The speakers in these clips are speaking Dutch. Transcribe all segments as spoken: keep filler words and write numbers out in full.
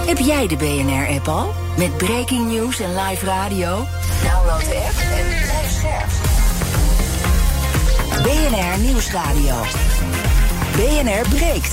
Heb jij de B N R-app al? Met breaking news en live radio? Download de app en blijf scherp. B N R Nieuwsradio. B N R breekt.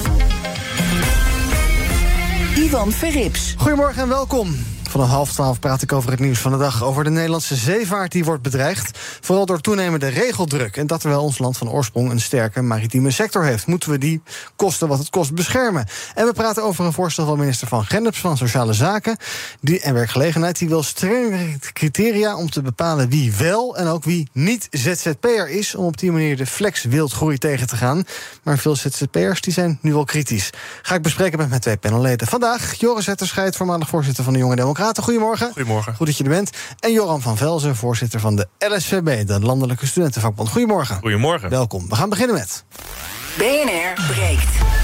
Ivan Verrips. Goedemorgen en welkom. Vanaf half twaalf praat ik over het nieuws van de dag. Over de Nederlandse zeevaart die wordt bedreigd. Vooral door toenemende regeldruk. En dat terwijl ons land van oorsprong een sterke maritieme sector heeft. Moeten we die kosten wat het kost beschermen. En we praten over een voorstel van minister Van Genders van Sociale Zaken die, en Werkgelegenheid. Die wil strengere criteria om te bepalen wie wel en ook wie niet Z Z P'er is. Om op die manier de flex-wildgroei tegen te gaan. Maar veel Z Z P'ers die zijn nu wel kritisch. Ga ik bespreken met mijn twee panelleden. Vandaag Joris Hetterscheid, voormalig voorzitter van de Jonge Democraten. Goedemorgen. Goedemorgen. Goed dat je er bent. En Joran van Velzen, voorzitter van de L S V B, de Landelijke Studentenvakbond. Goedemorgen. Goedemorgen. Welkom. We gaan beginnen met B N R breekt.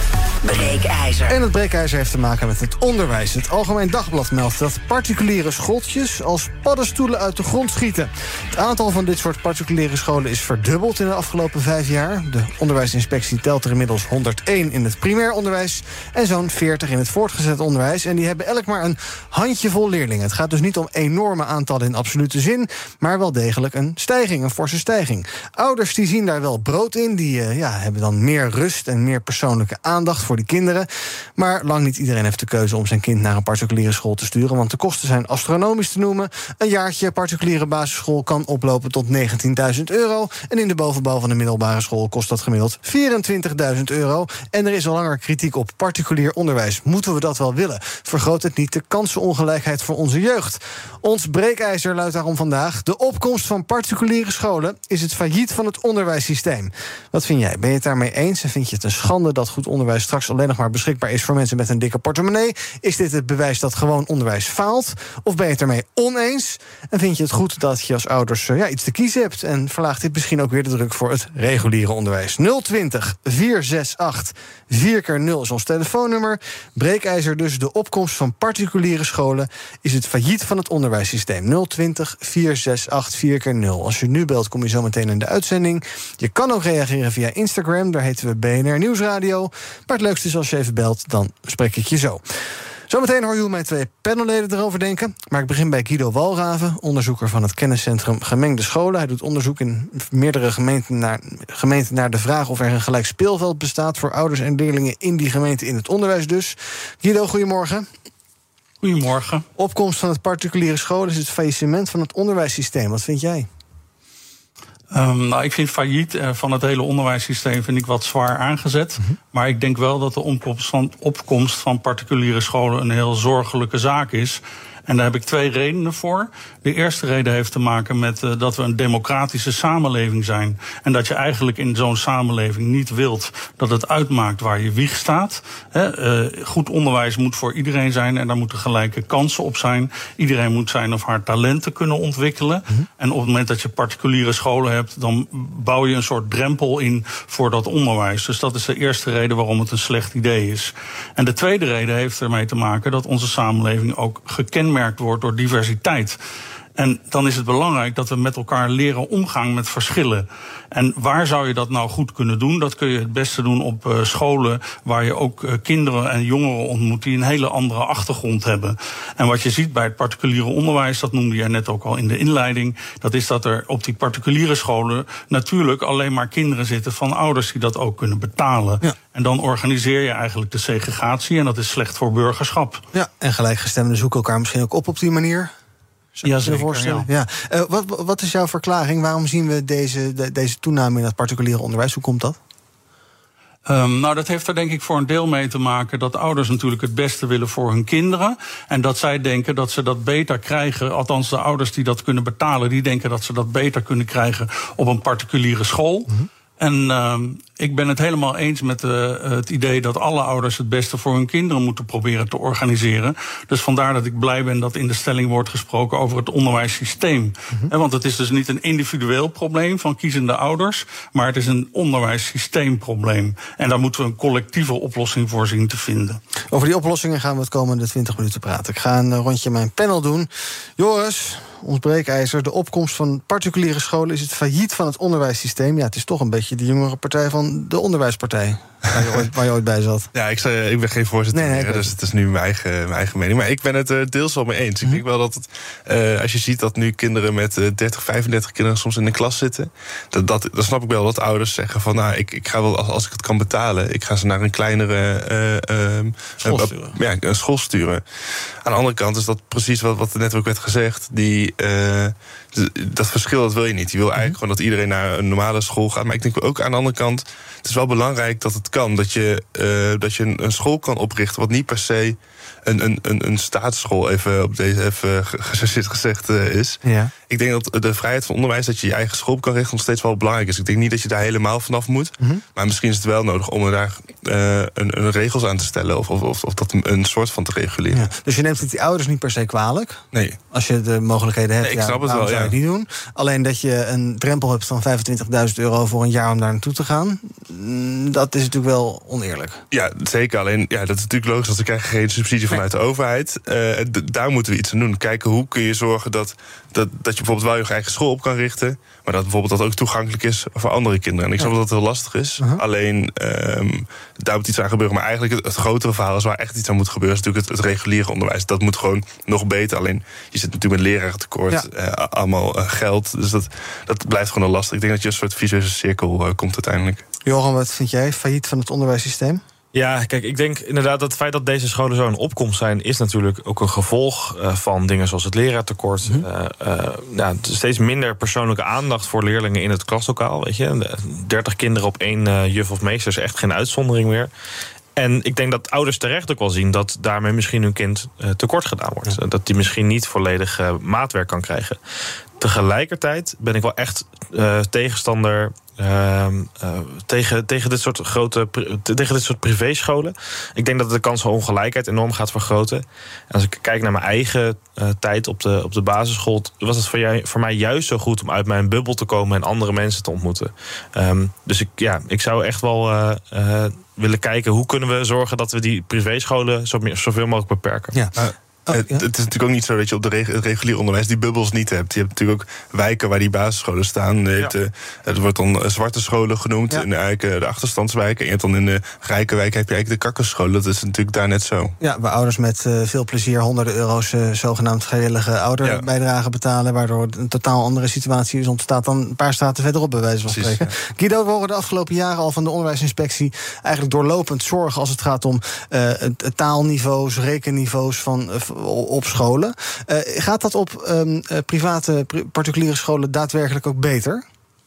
Breekijzer. En het breekijzer heeft te maken met het onderwijs. Het Algemeen Dagblad meldt dat particuliere schooltjes als paddenstoelen uit de grond schieten. Het aantal van dit soort particuliere scholen is verdubbeld in de afgelopen vijf jaar. De onderwijsinspectie telt er inmiddels honderdéén in het primair onderwijs en zo'n veertig in het voortgezet onderwijs. En die hebben elk maar een handjevol leerlingen. Het gaat dus niet om enorme aantallen in absolute zin, maar wel degelijk een stijging, een forse stijging. Ouders die zien daar wel brood in, die uh, ja, hebben dan meer rust en meer persoonlijke aandacht voor die kinderen. Maar lang niet iedereen heeft de keuze om zijn kind naar een particuliere school te sturen, want de kosten zijn astronomisch te noemen. Een jaartje particuliere basisschool kan oplopen tot negentienduizend euro. En in de bovenbouw van de middelbare school kost dat gemiddeld vierentwintigduizend euro. En er is al langer kritiek op particulier onderwijs. Moeten we dat wel willen? Vergroot het niet de kansenongelijkheid voor onze jeugd? Ons breekijzer luidt daarom vandaag: de opkomst van particuliere scholen is het failliet van het onderwijssysteem. Wat vind jij? Ben je het daarmee eens? En vind je het een schande dat goed onderwijs straks alleen nog maar beschikbaar is voor mensen met een dikke portemonnee? Is dit het bewijs dat gewoon onderwijs faalt? Of ben je het ermee oneens? En vind je het goed dat je als ouders ja, iets te kiezen hebt? En verlaagt dit misschien ook weer de druk voor het reguliere onderwijs? nul twintig, vier zes acht, vier keer nul is ons telefoonnummer. Breekijzer dus: de opkomst van particuliere scholen is het failliet van het onderwijssysteem. nul twintig, vier zes acht, vier keer nul. Als je nu belt, kom je zo meteen in de uitzending. Je kan ook reageren via Instagram, daar heten we B N R Nieuwsradio. Maar het leukste is als je even belt, dan spreek ik je zo. Zometeen hoor je hoe mijn twee panelleden erover denken. Maar ik begin bij Guido Walraven, onderzoeker van het kenniscentrum Gemengde Scholen. Hij doet onderzoek in meerdere gemeenten naar, gemeenten naar de vraag of er een gelijk speelveld bestaat voor ouders en leerlingen in die gemeente, in het onderwijs dus. Guido, goedemorgen. Goedemorgen. Opkomst van het particuliere scholen is het faillissement van het onderwijssysteem. Wat vind jij? Um, nou, ik vind failliet uh, van het hele onderwijssysteem vind ik wat zwaar aangezet. Mm-hmm. Maar ik denk wel dat de opkomst van, opkomst van particuliere scholen een heel zorgelijke zaak is. En daar heb ik twee redenen voor. De eerste reden heeft te maken met uh, dat we een democratische samenleving zijn. En dat je eigenlijk in zo'n samenleving niet wilt dat het uitmaakt waar je wieg staat. He, uh, goed onderwijs moet voor iedereen zijn en daar moeten gelijke kansen op zijn. Iedereen moet zijn of haar talenten kunnen ontwikkelen. Mm-hmm. En op het moment dat je particuliere scholen hebt, dan bouw je een soort drempel in voor dat onderwijs. Dus dat is de eerste reden waarom het een slecht idee is. En de tweede reden heeft ermee te maken dat onze samenleving ook gekenmerkt wordt door diversiteit. En dan is het belangrijk dat we met elkaar leren omgaan met verschillen. En waar zou je dat nou goed kunnen doen? Dat kun je het beste doen op uh, scholen waar je ook uh, kinderen en jongeren ontmoet die een hele andere achtergrond hebben. En wat je ziet bij het particuliere onderwijs, dat noemde je net ook al in de inleiding, dat is dat er op die particuliere scholen natuurlijk alleen maar kinderen zitten van ouders die dat ook kunnen betalen. Ja. En dan organiseer je eigenlijk de segregatie en dat is slecht voor burgerschap. Ja, en gelijkgestemden zoeken elkaar misschien ook op op die manier. Ja, zeker, ja. Ja. Uh, wat, wat is jouw verklaring? Waarom zien we deze, de, deze toename in het particuliere onderwijs? Hoe komt dat? Um, nou, dat heeft er denk ik voor een deel mee te maken dat ouders natuurlijk het beste willen voor hun kinderen. En dat zij denken dat ze dat beter krijgen, althans de ouders die dat kunnen betalen, die denken dat ze dat beter kunnen krijgen op een particuliere school. Mm-hmm. En uh, ik ben het helemaal eens met uh, het idee dat alle ouders het beste voor hun kinderen moeten proberen te organiseren. Dus vandaar dat ik blij ben dat in de stelling wordt gesproken over het onderwijssysteem. Mm-hmm. He, want het is dus niet een individueel probleem van kiezende ouders, maar het is een onderwijssysteemprobleem. En daar moeten we een collectieve oplossing voor zien te vinden. Over die oplossingen gaan we het komende twintig minuten praten. Ik ga een rondje mijn panel doen. Joris, ons breekijzer, de opkomst van particuliere scholen is het failliet van het onderwijssysteem. Ja, het is toch een beetje de jongere partij van de onderwijspartij. waar je ooit, waar je ooit bij zat. Ja, ik, zei, ik ben geen voorzitter nee, nee, meer, dus het is nu mijn eigen, mijn eigen mening. Maar ik ben het uh, deels wel mee eens. Mm-hmm. Ik denk wel dat het, uh, als je ziet dat nu kinderen met uh, dertig, vijfendertig kinderen soms in de klas zitten, dat, dat, dan snap ik wel dat ouders zeggen van, nou, ik, ik ga wel, als, als ik het kan betalen, ik ga ze naar een kleinere uh, uh, school sturen. Uh, ja, een school sturen. Aan de andere kant is dat precies wat, wat net ook werd gezegd, die... Uh, dat verschil, dat wil je niet. Je wil eigenlijk gewoon dat iedereen naar een normale school gaat. Maar ik denk ook aan de andere kant, het is wel belangrijk dat het kan. Dat je, uh, dat je een, een school kan oprichten wat niet per se een, een, een, een staatsschool even op deze even gechargeerd gezegd uh, is. Ja. Ik denk dat de vrijheid van onderwijs, dat je je eigen school kan richten, nog steeds wel belangrijk is. Ik denk niet dat je daar helemaal vanaf moet. Mm-hmm. Maar misschien is het wel nodig om er daar uh, een, een regels aan te stellen. Of, of, of dat een soort van te reguleren. Ja. Dus je neemt het die ouders niet per se kwalijk? Nee. Als je de mogelijkheden hebt, nee, ik snap ja, het wel, zou je ja. het niet doen. Alleen dat je een drempel hebt van vijfentwintigduizend euro voor een jaar om daar naartoe te gaan, dat is natuurlijk wel oneerlijk. Ja, zeker. Alleen, ja, dat is natuurlijk logisch, want ze krijgen geen subsidie vanuit nee. de overheid. Uh, d- daar moeten we iets aan doen. Kijken hoe kun je zorgen dat, dat, dat je bijvoorbeeld wel je eigen school op kan richten, maar dat bijvoorbeeld dat ook toegankelijk is voor andere kinderen. En ik snap ja. dat het heel lastig is. Uh-huh. Alleen, um, daar moet iets aan gebeuren. Maar eigenlijk het, het grotere verhaal is waar echt iets aan moet gebeuren, is natuurlijk het, het reguliere onderwijs. Dat moet gewoon nog beter. Alleen, je zit natuurlijk met lerarentekort, ja. uh, allemaal uh, geld. Dus dat, dat blijft gewoon heel lastig. Ik denk dat je een soort vicieuze cirkel uh, komt uiteindelijk. Johan, wat vind jij? Failliet van het onderwijssysteem? Ja, kijk, ik denk inderdaad dat het feit dat deze scholen zo in opkomst zijn, is natuurlijk ook een gevolg uh, van dingen zoals het leraartekort. Mm-hmm. Uh, uh, ja, steeds minder persoonlijke aandacht voor leerlingen in het klaslokaal. Weet je, dertig kinderen op één uh, juf of meester is echt geen uitzondering meer. En ik denk dat ouders terecht ook wel zien dat daarmee misschien hun kind uh, tekort gedaan wordt. Ja. Dat die misschien niet volledig uh, maatwerk kan krijgen. Tegelijkertijd ben ik wel echt uh, tegenstander Uh, uh, tegen, tegen dit soort grote tegen dit soort privéscholen. Ik denk dat de kans van ongelijkheid enorm gaat vergroten. En als ik kijk naar mijn eigen uh, tijd op de, op de basisschool, was het voor, jij, voor mij juist zo goed om uit mijn bubbel te komen en andere mensen te ontmoeten. Um, dus ik, ja, ik zou echt wel uh, uh, willen kijken hoe kunnen we zorgen dat we die privéscholen zo, zoveel mogelijk beperken. Ja. Uh, Oh, ja. Het, het is natuurlijk ook niet zo dat je op de reg- het regulier onderwijs die bubbels niet hebt. Je hebt natuurlijk ook wijken waar die basisscholen staan. Ja. Het, uh, het wordt dan zwarte scholen genoemd, ja. in de, uh, de achterstandswijken. En je hebt dan in de rijke wijken heb je eigenlijk de kakkerscholen. Dat is natuurlijk daar net zo. Ja, waar ouders met uh, veel plezier honderden euro's uh, zogenaamd vrijwillige ouderbijdrage ja. betalen, waardoor een totaal andere situatie is ontstaat dan een paar straten verderop, bij wijze van Precies, spreken. Ja. Guido, we horen de afgelopen jaren al van de onderwijsinspectie eigenlijk doorlopend zorgen als het gaat om uh, taalniveaus, rekenniveaus van uh, op scholen. Uh, gaat dat op um, uh, private, pri- particuliere scholen daadwerkelijk ook beter?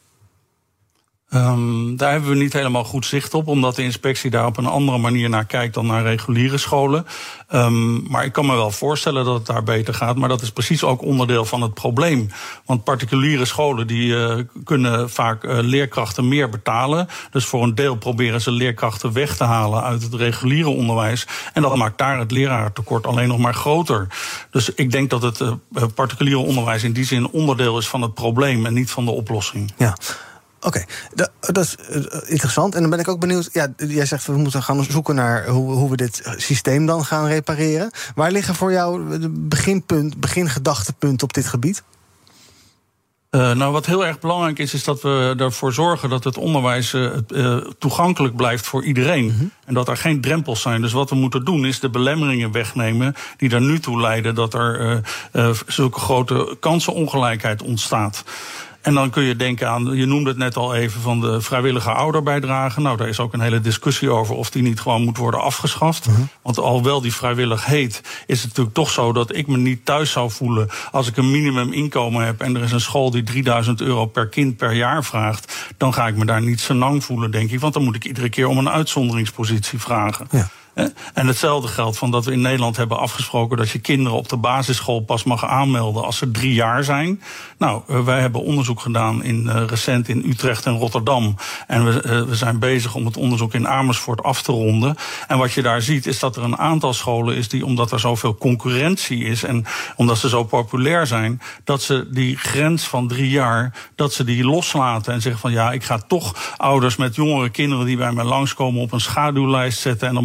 Um, daar hebben we niet helemaal goed zicht op, omdat de inspectie daar op een andere manier naar kijkt dan naar reguliere scholen. Um, maar ik kan me wel voorstellen dat het daar beter gaat, maar dat is precies ook onderdeel van het probleem. Want particuliere scholen die uh, kunnen vaak uh, leerkrachten meer betalen. Dus voor een deel proberen ze leerkrachten weg te halen uit het reguliere onderwijs. En dat maakt daar het leraartekort alleen nog maar groter. Dus ik denk dat het uh, particuliere onderwijs in die zin onderdeel is van het probleem en niet van de oplossing. Ja. Oké, okay, dat, dat is uh, interessant. En dan ben ik ook benieuwd, ja, jij zegt we moeten gaan zoeken naar hoe, hoe we dit systeem dan gaan repareren. Waar liggen voor jou de beginpunt, begingedachtepunten op dit gebied? Uh, nou, wat heel erg belangrijk is, is dat we ervoor zorgen dat het onderwijs uh, uh, toegankelijk blijft voor iedereen. Mm-hmm. En dat er geen drempels zijn. Dus wat we moeten doen, is de belemmeringen wegnemen die er nu toe leiden dat er uh, uh, zulke grote kansenongelijkheid ontstaat. En dan kun je denken aan, je noemde het net al even, van de vrijwillige ouderbijdrage. Nou, daar is ook een hele discussie over of die niet gewoon moet worden afgeschaft. Uh-huh. Want alhoewel die vrijwillig heet, is het natuurlijk toch zo dat ik me niet thuis zou voelen als ik een minimuminkomen heb en er is een school die drieduizend euro per kind per jaar vraagt. Dan ga ik me daar niet senang voelen, denk ik. Want dan moet ik iedere keer om een uitzonderingspositie vragen. Ja. En hetzelfde geldt van dat we in Nederland hebben afgesproken dat je kinderen op de basisschool pas mag aanmelden als ze drie jaar zijn. Nou, wij hebben onderzoek gedaan in, uh, recent in Utrecht en Rotterdam. En we, uh, we zijn bezig om het onderzoek in Amersfoort af te ronden. En wat je daar ziet is dat er een aantal scholen is die, omdat er zoveel concurrentie is en omdat ze zo populair zijn, dat ze die grens van drie jaar, dat ze die loslaten en zeggen van ja, ik ga toch ouders met jongere kinderen die bij mij langskomen op een schaduwlijst zetten en dan beloof ik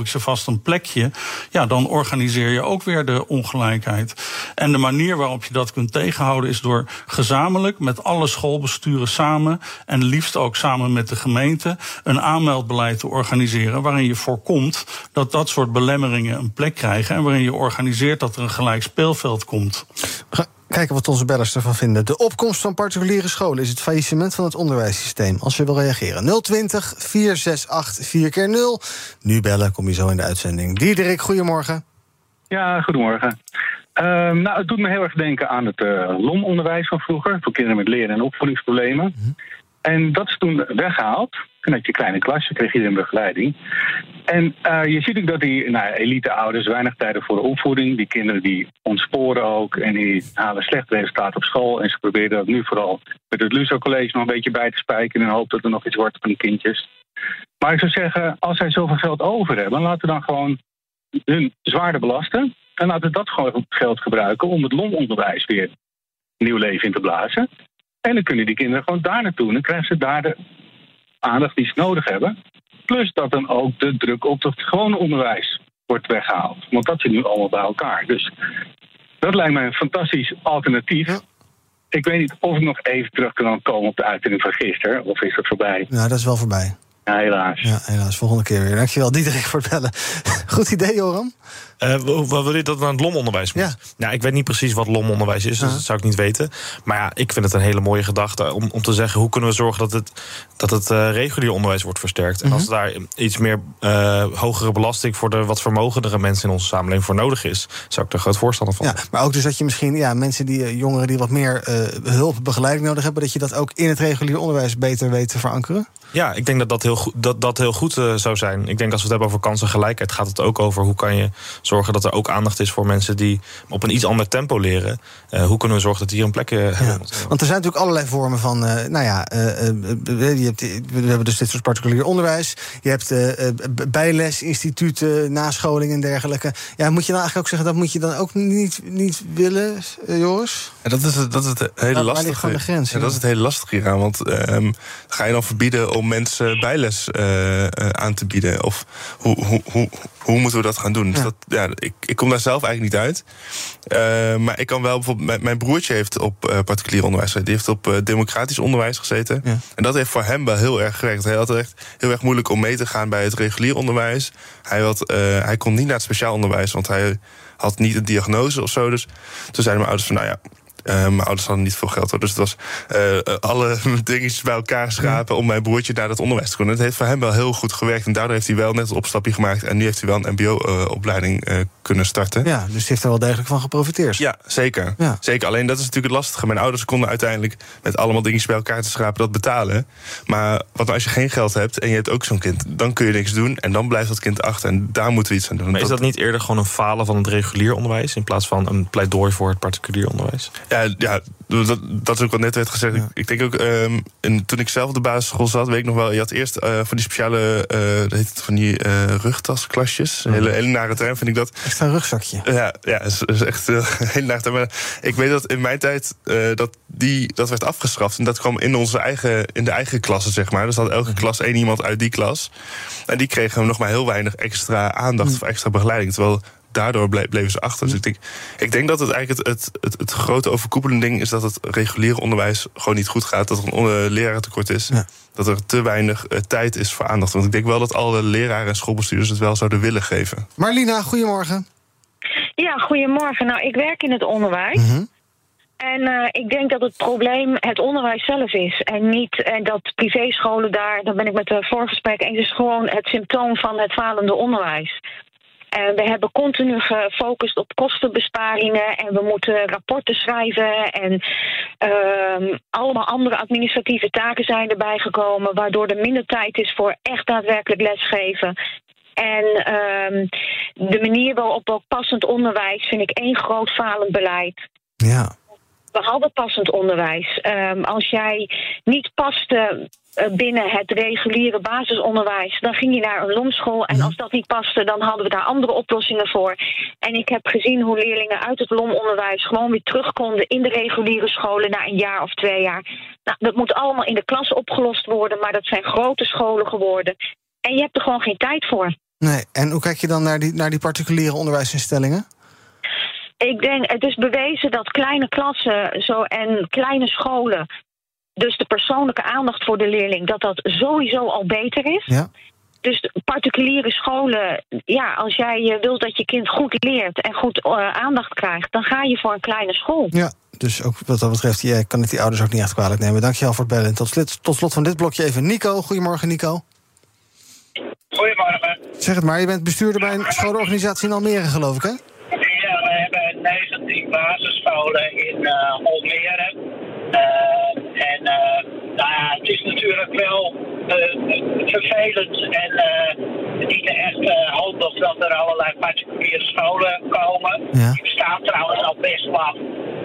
ik ze vast een plekje. Ja, dan organiseer je ook weer de ongelijkheid. En de manier waarop je dat kunt tegenhouden is door gezamenlijk met alle schoolbesturen samen en liefst ook samen met de gemeente een aanmeldbeleid te organiseren waarin je voorkomt dat dat soort belemmeringen een plek krijgen en waarin je organiseert dat er een gelijk speelveld komt. Kijken wat onze bellers ervan vinden. De opkomst van particuliere scholen is het faillissement van het onderwijssysteem. Als je wil reageren, nul twintig, vier zes acht, vier keer nul. Nu bellen, kom je zo in de uitzending. Diederik, goedemorgen. Ja, goedemorgen. Uh, nou, het doet me heel erg denken aan het uh, L O M-onderwijs van vroeger, voor kinderen met leren- en opvoedingsproblemen. Mm-hmm. En dat is toen weggehaald. Toen had je kleine klassen, kreeg iedereen begeleiding. En uh, je ziet ook dat die nou, elite-ouders weinig tijd hebben voor de opvoeding. Die kinderen die ontsporen ook en die halen slecht resultaat op school. En ze proberen dat nu vooral met het Luso College nog een beetje bij te spijken in de hoop dat er nog iets wordt van die kindjes. Maar ik zou zeggen, als zij zoveel geld over hebben, laten we dan gewoon hun zwaarder belasten. En laten we dat gewoon geld gebruiken om het L O M-onderwijs weer nieuw leven in te blazen. En dan kunnen die kinderen gewoon daar naartoe. En dan krijgen ze daar de aandacht die ze nodig hebben. Plus dat dan ook de druk op het gewone onderwijs wordt weggehaald. Want dat zit nu allemaal bij elkaar. Dus dat lijkt mij een fantastisch alternatief. Ja. Ik weet niet of ik nog even terug kan komen op de uitzending van gisteren. Of is dat voorbij? Nou, dat is wel voorbij. Ja, helaas. Ja, helaas. Volgende keer weer. Dankjewel, Diederik, voor het bellen. Goed idee, Joram. Uh, wat wil je dat aan het L O M-onderwijs moet? Ja. Nou, ik weet niet precies wat L O M-onderwijs is, dus dat zou ik niet weten. Maar ja, ik vind het een hele mooie gedachte om, om te zeggen, hoe kunnen we zorgen dat het, dat het uh, regulier onderwijs wordt versterkt? Mm-hmm. En als daar iets meer uh, hogere belasting voor de wat vermogendere mensen in onze samenleving voor nodig is, zou ik er groot voorstander van. Ja, maar ook dus dat je misschien ja, mensen die uh, jongeren die wat meer uh, hulp, begeleiding nodig hebben, dat je dat ook in het regulier onderwijs beter weet te verankeren? Ja, ik denk dat dat heel goed, dat, dat heel goed uh, zou zijn. Ik denk als we het hebben over kansengelijkheid, gaat het ook over hoe kan je zorgen dat er ook aandacht is voor mensen die op een iets ander tempo leren. Uh, hoe kunnen we zorgen dat die hier een plek uh, ja, hebben? Want er zijn natuurlijk allerlei vormen van, uh, nou ja, uh, uh, je hebt, we hebben dus dit soort particulier onderwijs. Je hebt uh, bijlesinstituten, nascholing en dergelijke. Ja, moet je dan eigenlijk ook zeggen, dat moet je dan ook niet, niet willen, uh, Joris? Ja, dat is het, dat is het hele lastige. Waar ligt gewoon de grens? Ja, dat is het hele lastige hieraan. Want um, ga je dan verbieden om mensen bijles uh, uh, aan te bieden? Of hoe, hoe, hoe, hoe moeten we dat gaan doen? Ja. Dus dat, ja, ik, ik kom daar zelf eigenlijk niet uit. Uh, maar ik kan wel bijvoorbeeld... Mijn, mijn broertje heeft op uh, particulier onderwijs gezeten. Die heeft op uh, democratisch onderwijs gezeten. Ja. En dat heeft voor hem wel heel erg gewerkt. Hij had het echt heel erg moeilijk om mee te gaan bij het regulier onderwijs. Hij, had, uh, hij kon niet naar het speciaal onderwijs, want hij had niet een diagnose of zo. Dus toen zeiden mijn ouders van, nou ja, Uh, mijn ouders hadden niet veel geld, hoor. Dus het was uh, alle dingetjes bij elkaar schrapen ja. om mijn broertje naar dat onderwijs te kunnen. Het heeft voor hem wel heel goed gewerkt. En daardoor heeft hij wel net een opstapje gemaakt. En nu heeft hij wel een mbo-opleiding uh, uh, kunnen starten. Ja, dus hij heeft er wel degelijk van geprofiteerd. Ja, zeker. Ja. Zeker. Alleen dat is natuurlijk het lastige. Mijn ouders konden uiteindelijk met allemaal dingetjes bij elkaar te schrapen dat betalen. Maar wat als je geen geld hebt en je hebt ook zo'n kind, dan kun je niks doen. En dan blijft dat kind achter. En daar moeten we iets aan doen. Maar is dat niet eerder gewoon een falen van het regulier onderwijs in plaats van een pleidooi voor het particulier onderwijs? Ja, ja dat, dat is ook wat net werd gezegd. Ja. Ik, ik denk ook, um, en toen ik zelf op de basisschool zat, weet ik nog wel, je had eerst uh, van die speciale, uh, dat heet het, van die uh, rugtasklasjes. Een hele, hele nare term vind ik dat. Echt een rugzakje. Ja, ja, is, is echt een hele nare term. Maar ik weet dat in mijn tijd uh, dat die dat werd afgeschaft. En dat kwam in onze eigen, in de eigen klasse, zeg maar. Dus had elke klas één iemand uit die klas. En die kregen nog maar heel weinig extra aandacht of extra begeleiding. Terwijl daardoor bleven ze achter. Dus ik denk, ik denk dat het eigenlijk het, het, het, het grote overkoepelende ding is dat het reguliere onderwijs gewoon niet goed gaat. Dat er een uh, lerarentekort is. Ja. Dat er te weinig uh, tijd is voor aandacht. Want ik denk wel dat alle leraren en schoolbestuurders het wel zouden willen geven. Marlina, goedemorgen. Ja, goedemorgen. Nou, ik werk in het onderwijs. Mm-hmm. En uh, ik denk dat het probleem het onderwijs zelf is. En niet en dat privéscholen daar, daar ben ik met de voorgesprek eens, is gewoon het symptoom van het falende onderwijs. En we hebben continu gefocust op kostenbesparingen en we moeten rapporten schrijven en uh, allemaal andere administratieve taken zijn erbij gekomen, waardoor er minder tijd is voor echt daadwerkelijk lesgeven. En uh, de manier waarop ook passend onderwijs vind ik één groot falend beleid. Ja. We hadden passend onderwijs. Um, als jij niet paste binnen het reguliere basisonderwijs, dan ging je naar een L O M-school. En als dat niet paste, dan hadden we daar andere oplossingen voor. En ik heb gezien hoe leerlingen uit het L O M-onderwijs gewoon weer terug konden in de reguliere scholen na een jaar of twee jaar. Nou, dat moet allemaal in de klas opgelost worden, maar dat zijn grote scholen geworden. En je hebt er gewoon geen tijd voor. Nee, en hoe kijk je dan naar die, naar die particuliere onderwijsinstellingen? Ik denk, het is bewezen dat kleine klassen zo en kleine scholen, dus de persoonlijke aandacht voor de leerling, dat dat sowieso al beter is. Ja. Dus particuliere scholen, ja, als jij wilt dat je kind goed leert en goed uh, aandacht krijgt, dan ga je voor een kleine school. Ja, dus ook wat dat betreft, je kan het die ouders ook niet echt kwalijk nemen. Dankjewel voor het bellen. Tot slot, tot slot van dit blokje even Nico. Goedemorgen, Nico. Goedemorgen. Zeg het maar, je bent bestuurder bij een scholenorganisatie in Almere, geloof ik, hè? Ja, we hebben negentien basisscholen in uh, Almere. Uh, en uh, nou ja, het is natuurlijk wel uh, vervelend en uh, niet echt uh, handig dat er allerlei particuliere scholen komen. Ja. Die bestaan trouwens al best lang.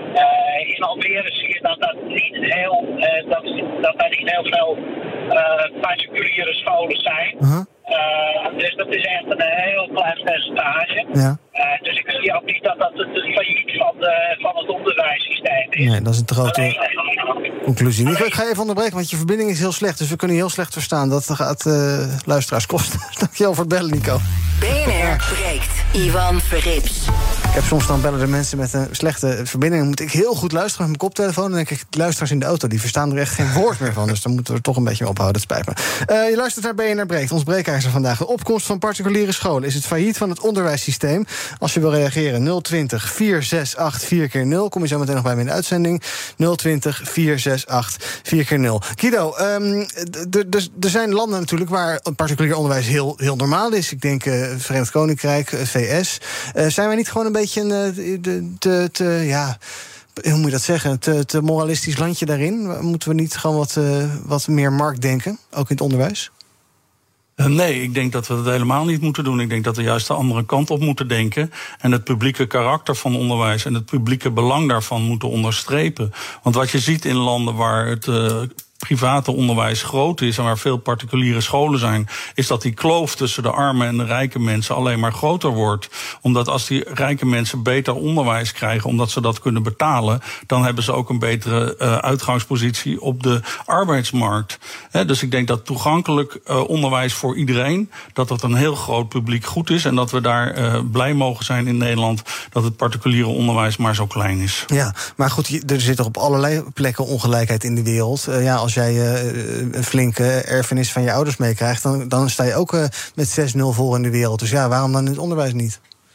Uh, in Almere zie je dat dat niet heel, uh, dat, dat daar niet heel veel uh, particuliere scholen zijn. Uh-huh. Uh, dus dat is echt een heel klein percentage. Ja. Uh, dus ik zie ook niet dat dat het failliet van, de, van het onderwijssysteem is. Nee, dat is een te grote Alleen, conclusie. Nico, ik ga je even onderbreken, want je verbinding is heel slecht. Dus we kunnen je heel slecht verstaan. Dat gaat uh, luisteraars kosten. Dankjewel voor het bellen, Nico. B N R breekt. Ivan Verrips. Ik heb soms dan bellen de mensen met een slechte verbinding. Dan moet ik heel goed luisteren met mijn koptelefoon. En dan denk ik, de luisteraars in de auto, die verstaan er echt geen woord meer van. Dus dan moeten we er toch een beetje mee ophouden. Het spijt me. Uh, je luistert naar B N R breekt. Ons breekijzer vandaag. De opkomst van particuliere scholen. Is het failliet van het onderwijssysteem? Als je wil reageren, nul twintig, vier zes acht, vier keer nul. Kom je zo meteen nog bij me in de uitzending. nul twintig, vier zes acht, vier keer nul. Guido, um, er zijn landen natuurlijk waar het particulier onderwijs heel, heel normaal is. Ik denk uh, Verenigd Koninkrijk, uh, V S. Uh, zijn wij niet gewoon een beetje een te, te, te, ja, hoe moet je dat zeggen, te, te moralistisch landje daarin? Moeten we niet gewoon wat, uh, wat meer marktdenken, ook in het onderwijs? Uh, nee, ik denk dat we dat helemaal niet moeten doen. Ik denk dat we juist de andere kant op moeten denken en het publieke karakter van onderwijs en het publieke belang daarvan moeten onderstrepen. Want wat je ziet in landen waar het uh, private onderwijs groot is en waar veel particuliere scholen zijn, is dat die kloof tussen de arme en de rijke mensen alleen maar groter wordt. Omdat als die rijke mensen beter onderwijs krijgen, omdat ze dat kunnen betalen, dan hebben ze ook een betere uh, uitgangspositie op de arbeidsmarkt. He, dus ik denk dat toegankelijk uh, onderwijs voor iedereen, dat dat een heel groot publiek goed is en dat we daar uh, blij mogen zijn in Nederland dat het particuliere onderwijs maar zo klein is. Ja, maar goed, er zit toch op allerlei plekken ongelijkheid in de wereld. Uh, ja, als Als jij uh, een flinke erfenis van je ouders meekrijgt, dan, dan sta je ook uh, met zes nul voor in de wereld. Dus ja, waarom dan in het onderwijs niet?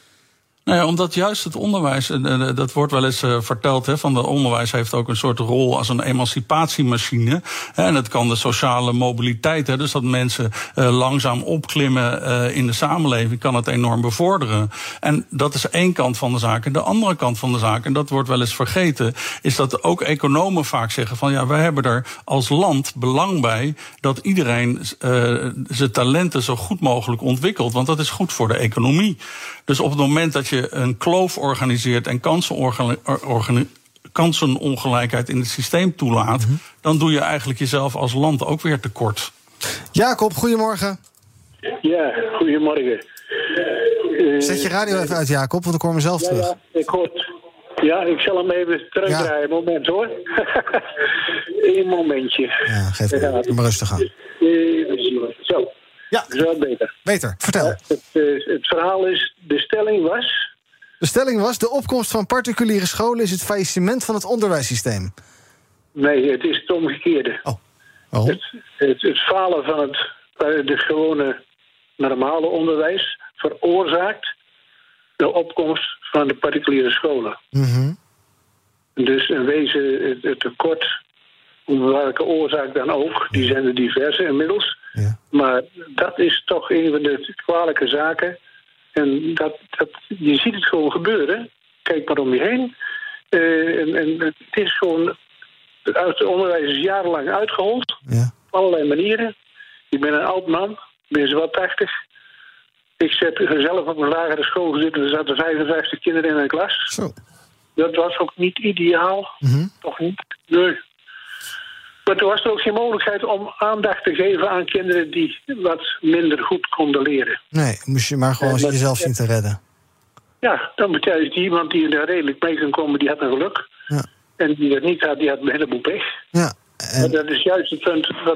Nou ja, omdat juist het onderwijs, uh, dat wordt wel eens uh, verteld, hè, van de onderwijs heeft ook een soort rol als een emancipatiemachine. Hè, en het kan de sociale mobiliteit, hè, dus dat mensen uh, langzaam opklimmen uh, in de samenleving, kan het enorm bevorderen. En dat is één kant van de zaak. En de andere kant van de zaak, en dat wordt wel eens vergeten, is dat ook economen vaak zeggen van ja, wij hebben er als land belang bij dat iedereen uh, zijn talenten zo goed mogelijk ontwikkelt. Want dat is goed voor de economie. Dus op het moment dat je een kloof organiseert en kansenongelijkheid kansenongelijkheid in het systeem toelaat, mm-hmm. dan doe je eigenlijk jezelf als land ook weer tekort. Jacob, goedemorgen. Ja, goedemorgen. Uh, Zet je radio even uit, Jacob, want ik hoor mezelf ja, terug. Ja, ik hoor. Ja, ik zal hem even terugdraaien. Ja. Moment hoor. Eén momentje. Ja, geef het maar rustig aan. Even zien. Zo. Ja, dat is wel beter. Beter, vertel. Ja, het, uh, het verhaal is, de stelling was... De stelling was, de opkomst van particuliere scholen is het faillissement van het onderwijssysteem. Nee, het is het omgekeerde. Oh, waarom? Het, het, het falen van het, uh, de gewone normale onderwijs veroorzaakt de opkomst van de particuliere scholen. Mm-hmm. Dus in wezen het, het tekort, om welke oorzaak dan ook, die zijn er diverse inmiddels. Ja. Maar dat is toch een van de kwalijke zaken. En dat, dat, je ziet het gewoon gebeuren. Kijk maar om je heen. Uh, en, en het is gewoon... Het onderwijs is jarenlang uitgehold. Ja. Op allerlei manieren. Ik ben een oud man. Ik ben zo wat tachtig. Ik zet zelf op een lagere school gezeten. Er zaten vijfenvijftig kinderen in een klas. Zo. Dat was ook niet ideaal. Mm-hmm. Toch niet? Nee. Maar toen was er ook geen mogelijkheid om aandacht te geven aan kinderen die wat minder goed konden leren. Nee, moest je maar gewoon ja, jezelf zien te redden. Ja, dan betekent iemand die er redelijk mee kan komen, die had een geluk. Ja. En die dat niet had, die had een heleboel pech. Ja, en... Maar dat is juist het punt wat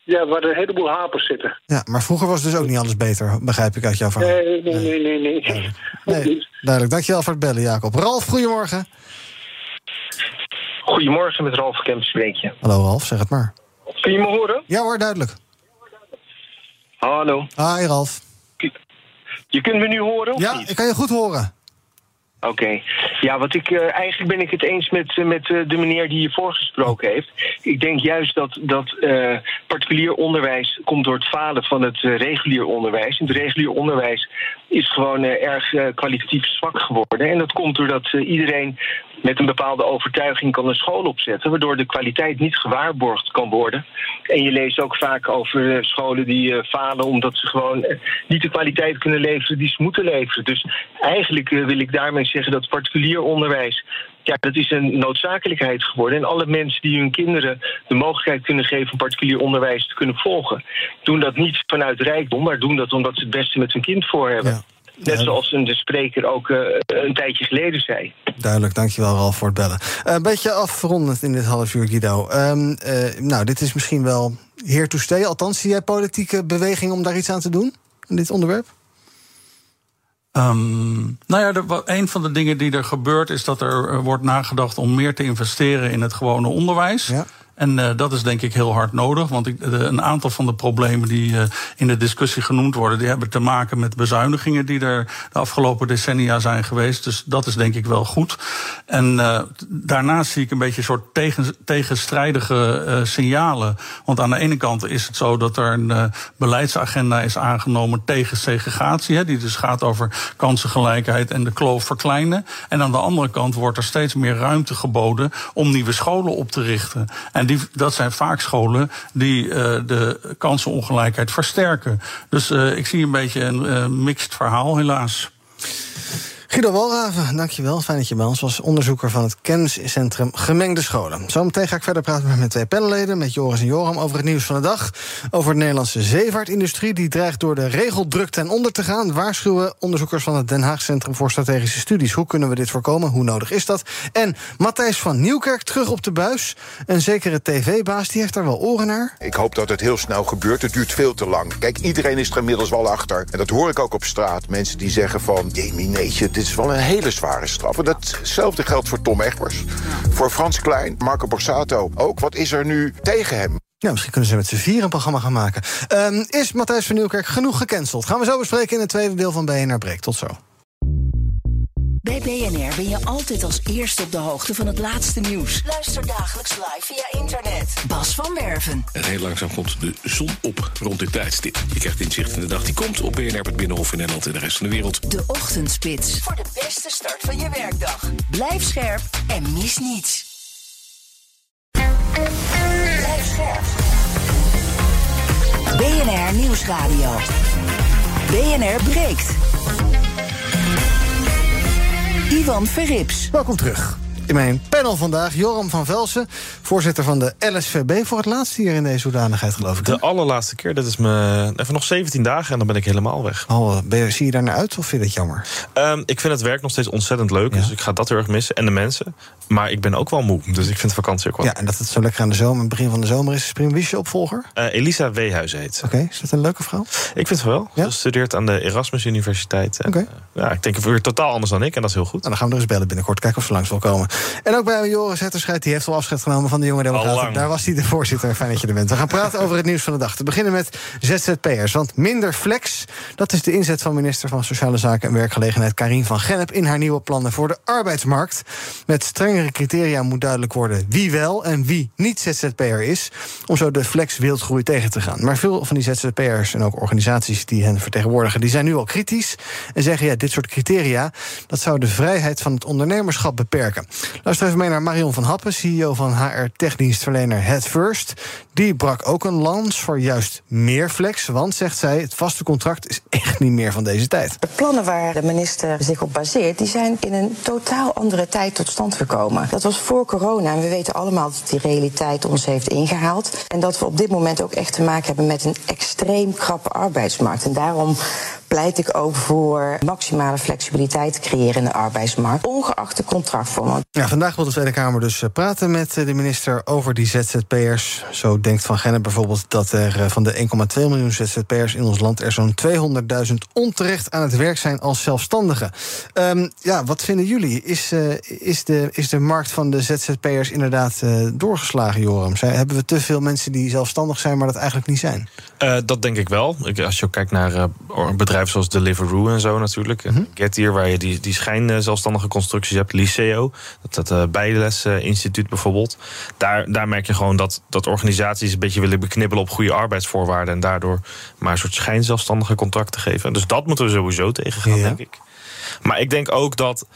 ja, waar een heleboel hapers zitten. Ja, maar vroeger was dus ook niet alles beter, begrijp ik uit jouw verhaal. Nee, nee, nee, nee. nee. Duidelijk. Nee, duidelijk. Dankjewel voor het bellen, Jacob. Ralf, goedemorgen. Goedemorgen, met Ralf Kemp spreek je. Hallo Ralf, zeg het maar. Kun je me horen? Ja hoor, duidelijk. Hallo. Hi Ralf. Je kunt me nu horen, of ja, niet? ik kan je goed horen. Oké. Okay. Ja, wat ik, uh, eigenlijk ben ik het eens met, uh, met uh, de meneer die hiervoor gesproken heeft. Ik denk juist dat, dat uh, particulier onderwijs komt door het falen van het uh, regulier onderwijs. En het regulier onderwijs is gewoon uh, erg uh, kwalitatief zwak geworden. En dat komt doordat uh, iedereen met een bepaalde overtuiging kan een school opzetten, waardoor de kwaliteit niet gewaarborgd kan worden. En je leest ook vaak over uh, scholen die uh, falen omdat ze gewoon uh, niet de kwaliteit kunnen leveren die ze moeten leveren. Dus eigenlijk uh, wil ik daarmee zeggen dat particulier onderwijs, ja, dat is een noodzakelijkheid geworden. En alle mensen die hun kinderen de mogelijkheid kunnen geven om particulier onderwijs te kunnen volgen, doen dat niet vanuit rijkdom, maar doen dat omdat ze het beste met hun kind voor hebben. Ja. Net zoals de spreker ook uh, een tijdje geleden zei. Duidelijk, dankjewel Ralf voor het bellen. Uh, een beetje afrondend in dit half uur, Guido. Um, uh, nou, dit is misschien wel here to stay. Althans, zie jij politieke beweging om daar iets aan te doen? In dit onderwerp? Um, nou ja, de, een van de dingen die er gebeurt is dat er uh, wordt nagedacht om meer te investeren in het gewone onderwijs. Ja. En uh, dat is denk ik heel hard nodig, want ik, de, een aantal van de problemen die uh, in de discussie genoemd worden, die hebben te maken met bezuinigingen die er de afgelopen decennia zijn geweest. Dus dat is denk ik wel goed. En uh, daarnaast zie ik een beetje een soort tegen, tegenstrijdige uh, signalen. Want aan de ene kant is het zo dat er een uh, beleidsagenda is aangenomen tegen segregatie, hè, die dus gaat over kansengelijkheid en de kloof verkleinen. En aan de andere kant wordt er steeds meer ruimte geboden om nieuwe scholen op te richten. En die, dat zijn vaak scholen die uh, de kansenongelijkheid versterken. Dus uh, ik zie een beetje een uh, mixed verhaal, helaas. Guido Walraven, dankjewel. Fijn dat je bij ons was. Onderzoeker van het kenniscentrum Gemengde Scholen. Zometeen ga ik verder praten met twee panelleden, met Joris en Joram, over het nieuws van de dag. Over de Nederlandse zeevaartindustrie, die dreigt door de regeldruk ten onder te gaan. Waarschuwen onderzoekers van het Den Haag Centrum voor Strategische Studies. Hoe kunnen we dit voorkomen? Hoe nodig is dat? En Matthijs van Nieuwkerk terug op de buis. Een zekere tv-baas, die heeft daar wel oren naar. Ik hoop dat het heel snel gebeurt. Het duurt veel te lang. Kijk, iedereen is er inmiddels wel achter. En dat hoor ik ook op straat. Mensen die zeggen van, jemineetje, dit is wel een hele zware straf. En datzelfde geldt voor Tom Egbers. Ja. Voor Frans Klein, Marco Borsato ook. Wat is er nu tegen hem? Ja, misschien kunnen ze met z'n vier een programma gaan maken. Um, is Matthijs van Nieuwkerk genoeg gecanceld? Gaan we zo bespreken in het tweede deel van B N R Breek. Tot zo. Bij B N R ben je altijd als eerste op de hoogte van het laatste nieuws. Luister dagelijks live via internet. Bas van Werven. En heel langzaam komt de zon op rond dit tijdstip. Je krijgt inzicht in de dag die komt op B N R, het Binnenhof in Nederland en de rest van de wereld. De Ochtendspits. Voor de beste start van je werkdag. Blijf scherp en mis niets. Blijf scherp. B N R Nieuwsradio. B N R breekt. Ivan Verrips. Welkom terug. In mijn panel vandaag Joram van Velsen, voorzitter van de L S V B. Voor het laatst hier in deze hoedanigheid, geloof ik. De allerlaatste keer. Dat is me even nog zeventien dagen en dan ben ik helemaal weg. Oh, ben je, zie je daar naar uit of vind je dat jammer? Um, ik vind het werk nog steeds ontzettend leuk. Ja. Dus ik ga dat heel erg missen. En de mensen. Maar ik ben ook wel moe. Dus ik vind vakantie ook wel. Ja, en dat het zo lekker aan de zomer, begin van de zomer is. Spring, wie is je opvolger? Uh, Elisa Weehuizen heet ze. Oké, okay, is dat een leuke vrouw? Ik vind het wel. Ja? Ze studeert aan de Erasmus Universiteit. Oké. Okay. Uh, ja, ik denk weer totaal anders dan ik. En dat is heel goed. Nou, dan gaan we er eens bellen binnenkort. Kijken of ze langs wil komen. En ook bij Joris Hetterscheid, die heeft al afscheid genomen van de Jonge Democraten. Daar was hij de voorzitter. Fijn dat je er bent. We gaan praten over het nieuws van de dag. Te beginnen met Z Z P'ers. Want minder flex, dat is de inzet van minister van Sociale Zaken en Werkgelegenheid Karien van Gennep in haar nieuwe plannen voor de arbeidsmarkt. Met strengere criteria moet duidelijk worden wie wel en wie niet Z Z P'er is, om zo de flex-wildgroei tegen te gaan. Maar veel van die Z Z P'ers en ook organisaties die hen vertegenwoordigen, die zijn nu al kritisch en zeggen, ja, dit soort criteria, dat zou de vrijheid van het ondernemerschap beperken. Luister even mee naar Marion van Happen, C E O van H R-techdienstverlener Headfirst. Die brak ook een lans voor juist meer flex, want, zegt zij, het vaste contract is echt niet meer van deze tijd. De plannen waar de minister zich op baseert, die zijn in een totaal andere tijd tot stand gekomen. Dat was voor corona en we weten allemaal dat die realiteit ons heeft ingehaald. En dat we op dit moment ook echt te maken hebben met een extreem krappe arbeidsmarkt. En daarom pleit ik ook voor maximale flexibiliteit te creëren in de arbeidsmarkt, ongeacht de contractvorm. Ja, vandaag wil de Tweede Kamer dus praten met de minister over die Z Z P'ers. Zo denkt Van Gennep bijvoorbeeld dat er van de één komma twee miljoen Z Z P'ers in ons land er zo'n tweehonderdduizend onterecht aan het werk zijn als zelfstandigen. Um, ja, wat vinden jullie? Is, uh, is, de, is de markt van de Z Z P'ers inderdaad uh, doorgeslagen, Joram? Zij, hebben we te veel mensen die zelfstandig zijn, maar dat eigenlijk niet zijn? Uh, dat denk ik wel. Als je ook kijkt naar uh, bedrijven zoals Deliveroo en zo natuurlijk. Mm-hmm. Getir, waar je die, die schijn uh, zelfstandige constructies hebt. Liceo, dat, dat uh, bijlesinstituut bijvoorbeeld. Daar, daar merk je gewoon dat, dat organisaties een beetje willen beknibbelen op goede arbeidsvoorwaarden. En daardoor maar een soort schijnzelfstandige contracten geven. Dus dat moeten we sowieso tegengaan, ja. denk ik. Maar ik denk ook dat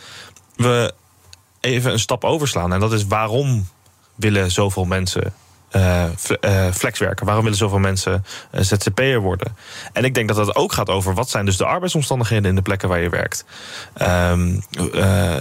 we even een stap overslaan. En dat is waarom willen zoveel mensen Uh, flexwerken? Waarom willen zoveel mensen uh, Z Z P'er worden? En ik denk dat dat ook gaat over wat zijn dus de arbeidsomstandigheden in de plekken waar je werkt. Um, uh,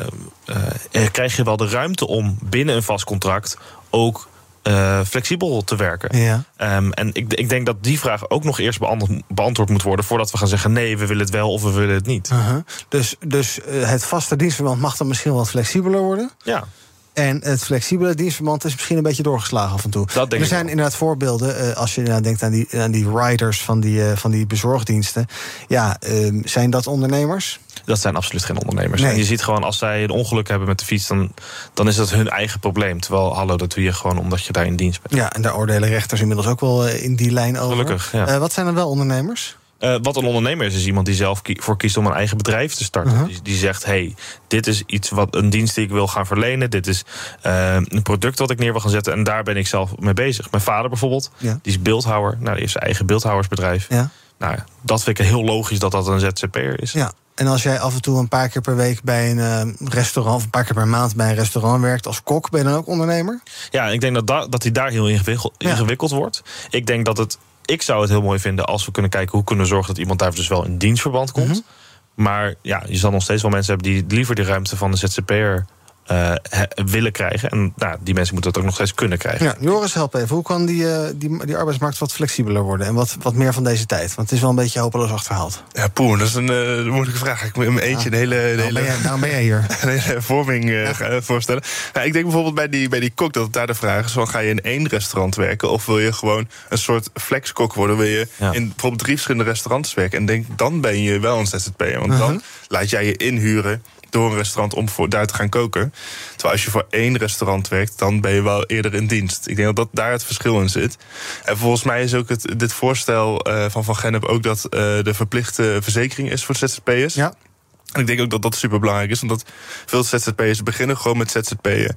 uh, krijg je wel de ruimte om binnen een vast contract ook Uh, flexibel te werken. Ja. Um, en ik, ik denk dat die vraag ook nog eerst beantwoord, beantwoord moet worden voordat we gaan zeggen nee, we willen het wel of we willen het niet. Uh-huh. Dus, dus uh, het vaste dienstverband mag dan misschien wat flexibeler worden? Ja. En het flexibele dienstverband is misschien een beetje doorgeslagen af en toe. Dat denk er zijn ik inderdaad voorbeelden, uh, als je nou denkt aan die, aan die riders van die, uh, van die bezorgdiensten. Ja, uh, zijn dat ondernemers? Dat zijn absoluut geen ondernemers. Nee. En je ziet gewoon, als zij een ongeluk hebben met de fiets, dan, dan is dat hun eigen probleem. Terwijl, hallo, dat doe je gewoon omdat je daar in dienst bent. Ja, en daar oordelen rechters inmiddels ook wel uh, in die lijn over. Gelukkig, ja. Uh, wat zijn dan wel ondernemers? Uh, wat een ondernemer is, is iemand die zelf kie- voor kiest om een eigen bedrijf te starten. Uh-huh. Die, die zegt, hey, dit is iets wat een dienst die ik wil gaan verlenen. Dit is uh, een product wat ik neer wil gaan zetten. En daar ben ik zelf mee bezig. Mijn vader bijvoorbeeld, ja. die is beeldhouwer. Nou, die heeft zijn eigen beeldhouwersbedrijf. Ja. Nou, dat vind ik heel logisch dat dat een Z Z P'er is. Ja. En als jij af en toe een paar keer per week bij een uh, restaurant, of een paar keer per maand bij een restaurant werkt als kok, ben je dan ook ondernemer? Ja, ik denk dat, da- dat die daar heel ingewikkeld, ja. ingewikkeld wordt. Ik denk dat het. Ik zou het heel mooi vinden als we kunnen kijken hoe kunnen we zorgen dat iemand daar dus wel in dienstverband komt. Mm-hmm. Maar ja, je zal nog steeds wel mensen hebben die liever die ruimte van de Z Z P'er Uh, he, willen krijgen. En nou, die mensen moeten dat ook nog steeds kunnen krijgen. Ja, Joris, help even. Hoe kan die, uh, die, die arbeidsmarkt wat flexibeler worden? En wat, wat meer van deze tijd? Want het is wel een beetje hopeloos achterhaald. Ja, poeh, dat is een uh, moeilijke vraag. Ik moet in mijn eentje ja. een hele... Een nou, hele ben jij, nou ben jij hier. Een hele vorming uh, ja. voorstellen. Nou, ik denk bijvoorbeeld bij die, bij die kok dat het daar de vraag is: van, ga je in één restaurant werken of wil je gewoon een soort flexkok worden? Wil je ja. in bijvoorbeeld drie verschillende restaurants werken? En denk, dan ben je wel een Z Z P'er. Want uh-huh. dan laat jij je inhuren door een restaurant om voor daar te gaan koken. Terwijl als je voor één restaurant werkt, dan ben je wel eerder in dienst. Ik denk dat, dat daar het verschil in zit. En volgens mij is ook het, dit voorstel uh, van Van Gennep ook dat uh, de verplichte verzekering is voor Z Z P'ers. Ja. En ik denk ook dat dat super belangrijk is, omdat veel Z Z P'ers beginnen gewoon met Z Z P'en.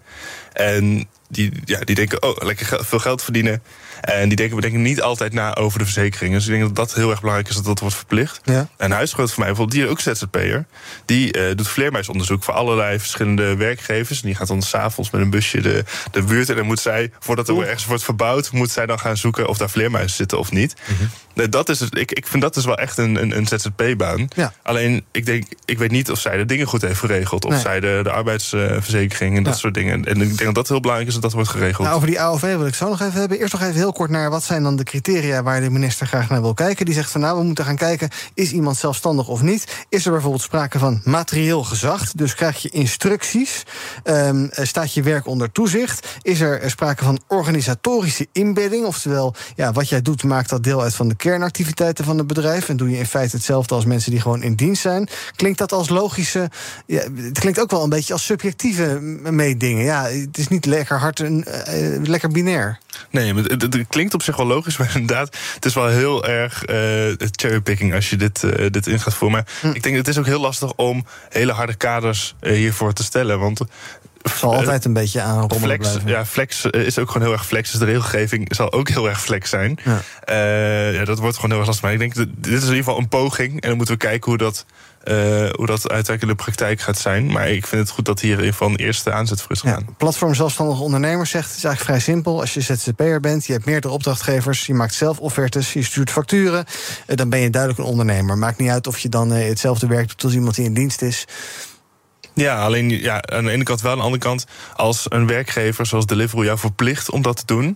En die, ja, die denken, oh, lekker veel geld verdienen. En die denken, we denken niet altijd na over de verzekering. Dus ik denk dat dat heel erg belangrijk is, dat dat wordt verplicht. Ja. En een huisgenoot van mij, bijvoorbeeld, die is ook Z Z P'er. Die uh, doet vleermuisonderzoek voor allerlei verschillende werkgevers. En die gaat dan 's avonds met een busje de, de buurt. En dan moet zij, voordat er ergens wordt verbouwd, moet zij dan gaan zoeken of daar vleermuizen zitten of niet. Mm-hmm. Nee, dat is het, ik, ik vind dat dus wel echt een, een, een Z Z P-baan. Ja. Alleen, ik denk, ik weet niet of zij de dingen goed heeft geregeld. Of nee. zij de, de arbeidsverzekering en dat ja. soort dingen. En ik denk dat dat heel belangrijk is dat dat wordt geregeld. Nou, over die A O V wil ik zo nog even hebben. Eerst nog even heel kort naar wat zijn dan de criteria waar de minister graag naar wil kijken. Die zegt van nou, we moeten gaan kijken, is iemand zelfstandig of niet? Is er bijvoorbeeld sprake van materieel gezag? Dus krijg je instructies? Um, staat je werk onder toezicht? Is er sprake van organisatorische inbedding? Oftewel, ja, wat jij doet maakt dat deel uit van de kernactiviteiten van het bedrijf en doe je in feite hetzelfde als mensen die gewoon in dienst zijn. Klinkt dat als logische, ja, het klinkt ook wel een beetje als subjectieve meedingen. Ja, het is niet lekker hard en uh, lekker binair. Nee, maar het, het klinkt op zich wel logisch, maar inderdaad, het is wel heel erg uh, cherrypicking als je dit, uh, dit in gaat voeren. Maar hm. ik denk, het is ook heel lastig om hele harde kaders uh, hiervoor te stellen, want het zal altijd een beetje aan rommelen flex, blijven. Ja, flex is ook gewoon heel erg flex. Dus de regelgeving zal ook heel erg flex zijn. Ja. Uh, ja, dat wordt gewoon heel erg lastig. Maar ik denk, dit is in ieder geval een poging. En dan moeten we kijken hoe dat, uh, hoe dat uiteindelijk in de praktijk gaat zijn. Maar ik vind het goed dat hier in ieder geval een eerste aanzet voor is gegaan. Ja, Platform Zelfstandige Ondernemers zegt, het is eigenlijk vrij simpel. Als je Z Z P'er bent, je hebt meerdere opdrachtgevers, je maakt zelf offertes, je stuurt facturen, uh, dan ben je duidelijk een ondernemer. Maakt niet uit of je dan uh, hetzelfde werk doet als iemand die in dienst is. Ja, alleen ja, aan de ene kant wel. Aan de andere kant, als een werkgever zoals Deliveroo jou verplicht om dat te doen,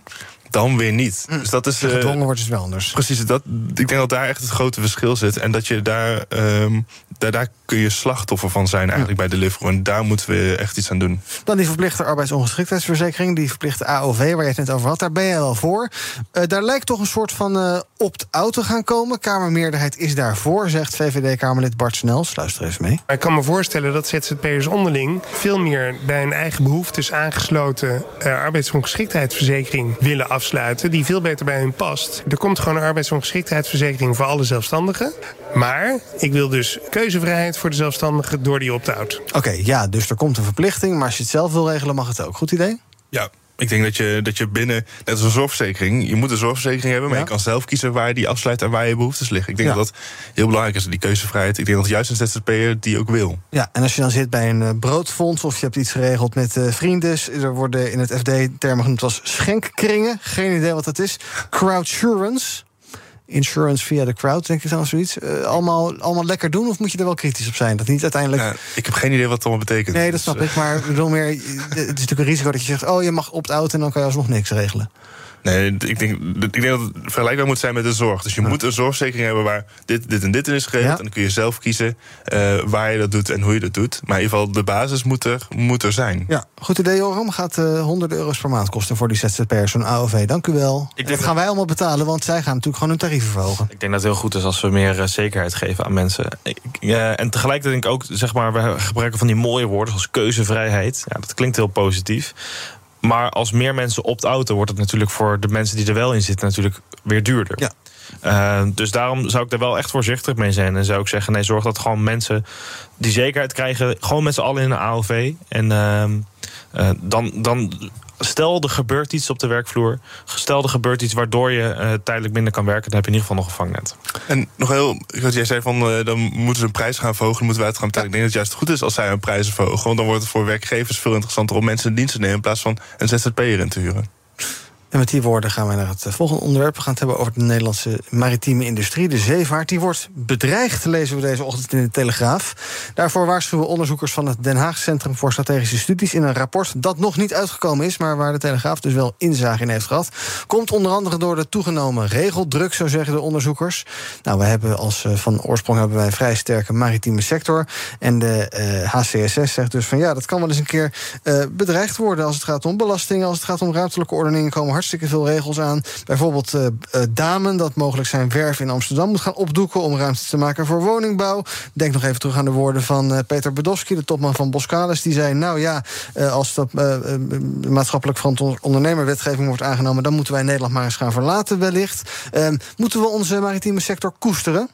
dan weer niet. Mm. Dus dat is, uh, gedwongen uh, wordt het wel anders. Precies, dat, ik denk dat daar echt het grote verschil zit. En dat je daar, um, daar, daar kun je slachtoffer van zijn eigenlijk mm. bij Deliveroo. En daar moeten we echt iets aan doen. Dan die verplichte arbeidsongeschiktheidsverzekering, die verplichte A O V, waar je het net over had. Daar ben je wel voor. Uh, daar lijkt toch een soort van uh, opt-out te gaan komen. Kamermeerderheid is daarvoor, zegt V V D-Kamerlid Bart Snels. Luister even mee. Ik kan me voorstellen dat Z Z P'ers onderling veel meer bij hun eigen behoeftes aangesloten uh, arbeidsongeschiktheidsverzekering willen afsluiten, die veel beter bij hun past. Er komt gewoon een arbeidsongeschiktheidsverzekering voor alle zelfstandigen. Maar ik wil dus keuzevrijheid voor de zelfstandigen door die opt-out. Oké, okay, ja, dus er komt een verplichting, maar als je het zelf wil regelen, mag het ook. Goed idee? Ja. Ik denk dat je, dat je binnen, net als een zorgverzekering, je moet een zorgverzekering hebben, maar ja. je kan zelf kiezen waar je die afsluit en waar je behoeftes liggen. Ik denk ja. dat dat heel belangrijk is, die keuzevrijheid. Ik denk dat juist een Z Z P'er die ook wil. Ja, en als je dan zit bij een uh, broodfonds of je hebt iets geregeld met uh, vrienden, er worden in het F D termen genoemd als schenkkringen. Geen idee wat dat is. Crowdsurance. Insurance via de crowd, denk ik dan zoiets. Uh, allemaal, allemaal lekker doen, of moet je er wel kritisch op zijn? Dat niet uiteindelijk. Ja, ik heb geen idee wat het allemaal betekent. Nee, dat snap dus, ik. Maar ik bedoel meer, het is natuurlijk een risico dat je zegt, oh, je mag opt-out en dan kan je alsnog niks regelen. Nee, ik denk, ik denk dat het vergelijkbaar moet zijn met de zorg. Dus je ja. moet een zorgverzekering hebben waar dit, dit en dit in is geregeld. Ja. En dan kun je zelf kiezen uh, waar je dat doet en hoe je dat doet. Maar in ieder geval, de basis moet er, moet er zijn. Ja, goed idee, Joram. Gaat uh, honderden euro's per maand kosten voor die Z Z P'ers, zo'n A O V. Dank u wel. Ik dat gaan wij allemaal betalen, want zij gaan natuurlijk gewoon hun tarieven verhogen. Ik denk dat het heel goed is als we meer uh, zekerheid geven aan mensen. Ik, uh, en tegelijkertijd denk ik ook, zeg maar, we gebruiken van die mooie woorden zoals keuzevrijheid. Ja, dat klinkt heel positief. Maar als meer mensen opt-outen, wordt het natuurlijk voor de mensen die er wel in zitten natuurlijk weer duurder. Ja. Uh, dus daarom zou ik er wel echt voorzichtig mee zijn. En zou ik zeggen, nee, zorg dat gewoon mensen die zekerheid krijgen, gewoon met z'n allen in een A O V. En uh, uh, dan, dan stel er gebeurt iets op de werkvloer. Stel er gebeurt iets waardoor je uh, tijdelijk minder kan werken, dan heb je in ieder geval nog een vangnet. En nog heel, wat jij zei van uh, dan moeten ze een prijs gaan verhogen, dan moeten wij het gaan betalen. Ik denk dat het juist goed is als zij hun prijzen verhogen. Want dan wordt het voor werkgevers veel interessanter om mensen in dienst te nemen in plaats van een Z Z P'er in te huren. En met die woorden gaan wij naar het volgende onderwerp. We gaan het hebben over de Nederlandse maritieme industrie. De zeevaart, die wordt bedreigd, lezen we deze ochtend in de Telegraaf. Daarvoor waarschuwen onderzoekers van het Den Haag Centrum voor Strategische Studies in een rapport dat nog niet uitgekomen is, maar waar de Telegraaf dus wel inzage in heeft gehad. Komt onder andere door de toegenomen regeldruk, zo zeggen de onderzoekers. Nou, we hebben als uh, van oorsprong hebben wij een vrij sterke maritieme sector. En de uh, H C S S zegt dus van ja, dat kan wel eens een keer uh, bedreigd worden als het gaat om belastingen, als het gaat om ruimtelijke ordeningen, komen hartstikke veel regels aan. Bijvoorbeeld uh, uh, Damen, dat mogelijk zijn werf in Amsterdam moet gaan opdoeken om ruimte te maken voor woningbouw. Denk nog even terug aan de woorden van uh, Peter Bedowski, de topman van Boskalis. Die zei, nou ja, uh, als dat uh, uh, maatschappelijk verantwoord ondernemerwetgeving wordt aangenomen, dan moeten wij Nederland maar eens gaan verlaten wellicht. Uh, moeten we onze maritieme sector koesteren?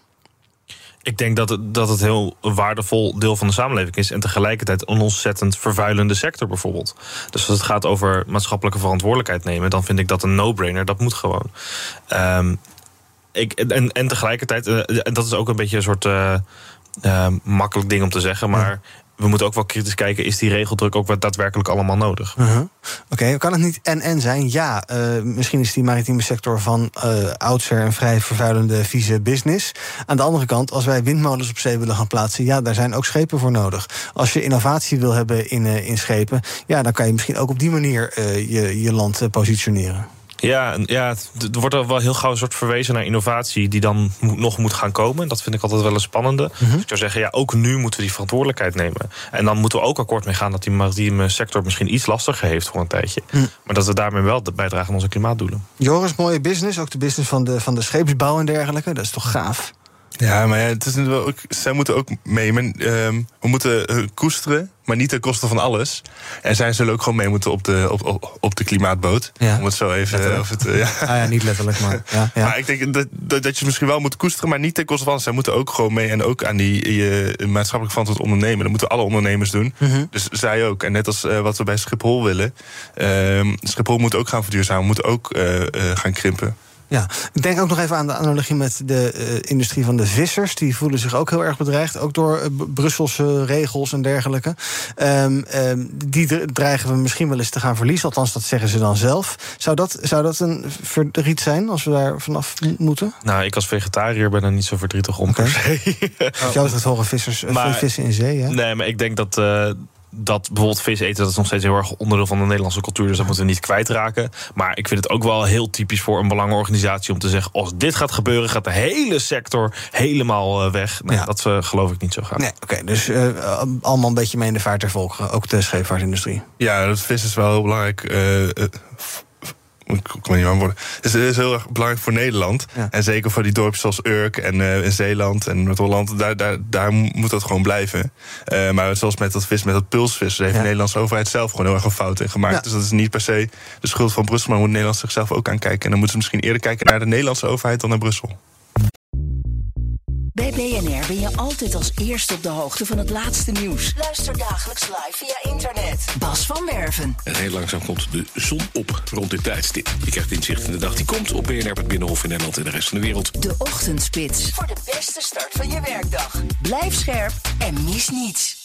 Ik denk dat het, dat het heel waardevol deel van de samenleving is en tegelijkertijd een ontzettend vervuilende sector bijvoorbeeld. Dus als het gaat over maatschappelijke verantwoordelijkheid nemen, dan vind ik dat een no-brainer. Dat moet gewoon. Um, ik, en, en tegelijkertijd, uh, en dat is ook een beetje een soort uh, uh, makkelijk ding om te zeggen, maar ja. we moeten ook wel kritisch kijken, is die regeldruk ook wat daadwerkelijk allemaal nodig? Uh-huh. Oké, okay, kan het niet en-en zijn? Ja, uh, misschien is die maritieme sector van uh, oudsher een vrij vervuilende, vieze business. Aan de andere kant, als wij windmolens op zee willen gaan plaatsen, ja, daar zijn ook schepen voor nodig. Als je innovatie wil hebben in, uh, in schepen, ja, dan kan je misschien ook op die manier uh, je, je land uh, positioneren. Ja, ja, er wordt er wel heel gauw een soort verwezen naar innovatie die dan mo- nog moet gaan komen. Dat vind ik altijd wel een spannende. Mm-hmm. Dus ik zou zeggen, ja, ook nu moeten we die verantwoordelijkheid nemen. En dan moeten we ook akkoord mee gaan dat die maritieme sector misschien iets lastiger heeft voor een tijdje. Mm. Maar dat we daarmee wel bijdragen aan onze klimaatdoelen. Joris, mooie business, ook de business van de, van de scheepsbouw en dergelijke. Dat is toch gaaf? Ja, maar ja, het is wel ook, zij moeten ook mee. Men, um, we moeten uh, koesteren, maar niet ten koste van alles. En zij zullen ook gewoon mee moeten op de, op, op, op de klimaatboot. Ja. Om het zo even... Uh, of het, uh, ja. Ah ja, niet letterlijk, maar... Ja, ja. Maar ik denk dat, dat, dat je misschien wel moet koesteren, maar niet ten koste van alles. Zij moeten ook gewoon mee en ook aan die uh, maatschappelijk verantwoord ondernemen. Dat moeten alle ondernemers doen. Mm-hmm. Dus zij ook. En net als uh, wat we bij Schiphol willen. Uh, Schiphol moet ook gaan verduurzamen, moet ook uh, uh, gaan krimpen. Ja, ik denk ook nog even aan de analogie met de uh, industrie van de vissers. Die voelen zich ook heel erg bedreigd, ook door uh, Brusselse regels en dergelijke. Um, um, die dreigen we misschien wel eens te gaan verliezen, althans dat zeggen ze dan zelf. Zou dat, zou dat een verdriet zijn als we daar vanaf moeten? Nou, ik als vegetariër ben er niet zo verdrietig om. Okay. Per se. Jou het horen vissers, uh, maar, vissen in zee, hè? Nee, maar ik denk dat... Uh, dat bijvoorbeeld vis eten, dat is nog steeds heel erg onderdeel van de Nederlandse cultuur. Dus dat moeten we niet kwijtraken. Maar ik vind het ook wel heel typisch voor een belangenorganisatie om te zeggen, als dit gaat gebeuren, gaat de hele sector helemaal weg. Nou, ja. Dat uh, geloof ik niet zo graag. Nee, oké, okay, dus uh, allemaal een beetje mee in de vaart der volkeren, ook de scheepvaartindustrie. Ja, dat vis is wel heel belangrijk. Uh, uh, Ik kom niet aan worden. Dus het is heel erg belangrijk voor Nederland. Ja. En zeker voor die dorpen zoals Urk en uh, in Zeeland en Noord-Holland. Daar, daar, daar moet dat gewoon blijven. Uh, maar zoals met dat vis, met dat pulsvis, daar heeft ja. de Nederlandse overheid zelf gewoon heel erg een fout in gemaakt. Ja. Dus dat is niet per se de schuld van Brussel, maar moet Nederland zichzelf ook aankijken. En dan moeten ze misschien eerder kijken naar de Nederlandse overheid dan naar Brussel. Bij B N R ben je altijd als eerste op de hoogte van het laatste nieuws. Luister dagelijks live via internet. Bas van Werven. En heel langzaam komt de zon op rond dit tijdstip. Je krijgt inzicht in de dag die komt op B N R, het Binnenhof in Nederland en de rest van de wereld. De Ochtendspits. Voor de beste start van je werkdag. Blijf scherp en mis niets.